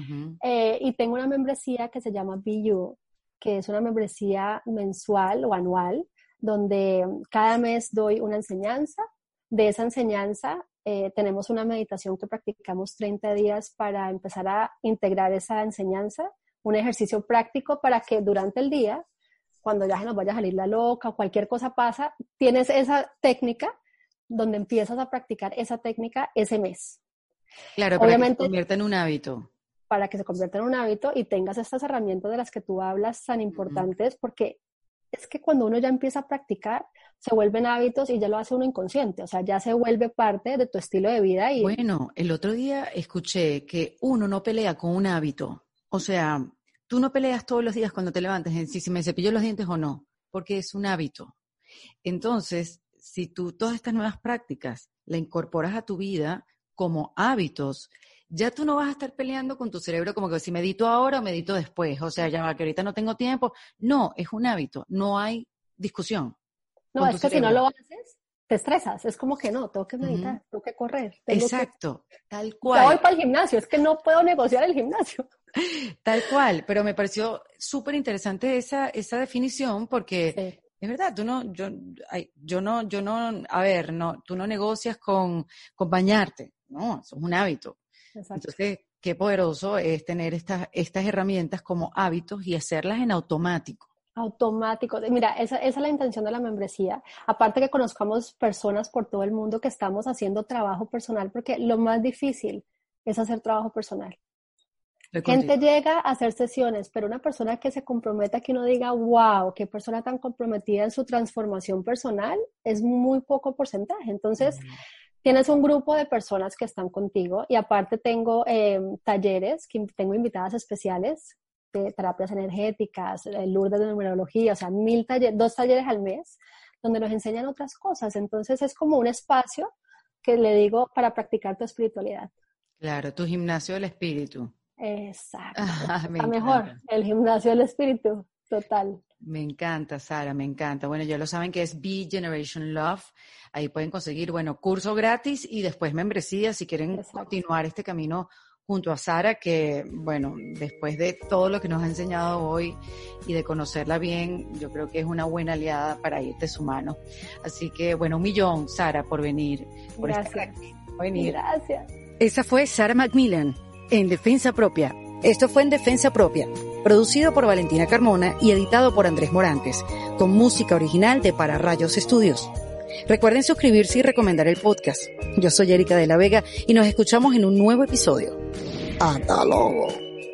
Y tengo una membresía que se llama Be You, que es una membresía mensual o anual, donde cada mes doy una enseñanza. De esa enseñanza tenemos una meditación que practicamos 30 días para empezar a integrar esa enseñanza, un ejercicio práctico para que durante el día, cuando ya se nos vaya a salir la loca o cualquier cosa pasa, tienes esa técnica donde empiezas a practicar esa técnica ese mes. Claro, para que se convierta en un hábito. Para que se convierta en un hábito y tengas estas herramientas de las que tú hablas tan importantes, porque es que cuando uno ya empieza a practicar, se vuelven hábitos y ya lo hace uno inconsciente, o sea, ya se vuelve parte de tu estilo de vida. Bueno, el otro día escuché que uno no pelea con un hábito, o sea, tú no peleas todos los días cuando te levantes en si me cepillo los dientes o no, porque es un hábito. Entonces, si tú todas estas nuevas prácticas la incorporas a tu vida como hábitos, ya tú no vas a estar peleando con tu cerebro como que si medito ahora o medito después, o sea, ya va, que ahorita no tengo tiempo. No, es un hábito, no hay discusión. No, es que si no lo haces, te estresas, es como que no, tengo que meditar, tengo que correr. Exacto, tal cual. Ya voy para el gimnasio, es que no puedo negociar el gimnasio. Tal cual, pero me pareció súper interesante esa definición, porque es verdad, tú no negocias con bañarte, no, eso es un hábito. Exacto. Entonces, qué poderoso es tener estas herramientas como hábitos y hacerlas en automático. Automático. Mira, esa es la intención de la membresía. Aparte que conozcamos personas por todo el mundo que estamos haciendo trabajo personal, porque lo más difícil es hacer trabajo personal. Gente llega a hacer sesiones, pero una persona que se comprometa, que uno diga, wow, qué persona tan comprometida en su transformación personal, es muy poco porcentaje. Entonces, tienes un grupo de personas que están contigo y aparte tengo talleres, que tengo invitadas especiales de terapias energéticas, Lourdes de numerología, o sea, 2 talleres al mes, donde nos enseñan otras cosas. Entonces, es como un espacio que le digo para practicar tu espiritualidad. Claro, tu gimnasio del espíritu. Exacto. Está mejor, el gimnasio del espíritu, total. Me encanta, Sara, me encanta. Bueno, ya lo saben que es Be Generation Love. Ahí pueden conseguir, bueno, curso gratis y después membresía si quieren continuar este camino junto a Sara, que, bueno, después de todo lo que nos ha enseñado hoy y de conocerla bien, yo creo que es una buena aliada para ir de su mano. Así que, bueno, 1.000.000, Sara, por venir. Por estar aquí. Por venir. Gracias. Esa fue Sara McMillan en Defensa Propia. Esto fue En Defensa Propia, producido por Valentina Carmona y editado por Andrés Morantes, con música original de Para Rayos Estudios. Recuerden suscribirse y recomendar el podcast. Yo soy Erika de la Vega y nos escuchamos en un nuevo episodio. ¡Hasta luego!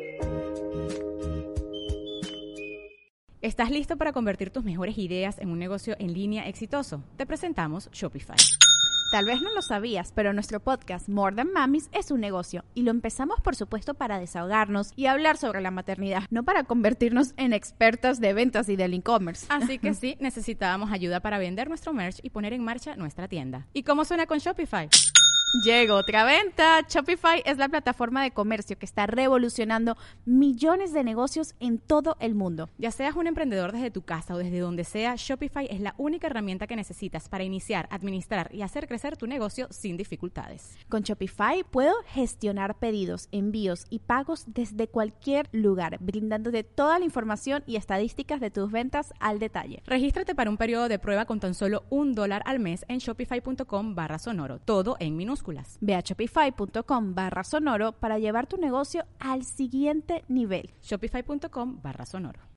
¿Estás listo para convertir tus mejores ideas en un negocio en línea exitoso? Te presentamos Shopify. Tal vez no lo sabías, pero nuestro podcast More Than Mamis es un negocio y lo empezamos por supuesto para desahogarnos y hablar sobre la maternidad, no para convertirnos en expertas de ventas y del e-commerce. Así que sí, necesitábamos ayuda para vender nuestro merch y poner en marcha nuestra tienda. ¿Y cómo suena con Shopify? Llegó otra venta. Shopify es la plataforma de comercio que está revolucionando millones de negocios en todo el mundo. Ya seas un emprendedor desde tu casa o desde donde sea, Shopify es la única herramienta que necesitas para iniciar, administrar y hacer crecer tu negocio sin dificultades. Con Shopify puedo gestionar pedidos, envíos y pagos desde cualquier lugar, brindándote toda la información y estadísticas de tus ventas al detalle. Regístrate para un periodo de prueba con tan solo $1 al mes en shopify.com/sonoro, todo en minúsculas. Ve a shopify.com/sonoro para llevar tu negocio al siguiente nivel. Shopify.com/sonoro.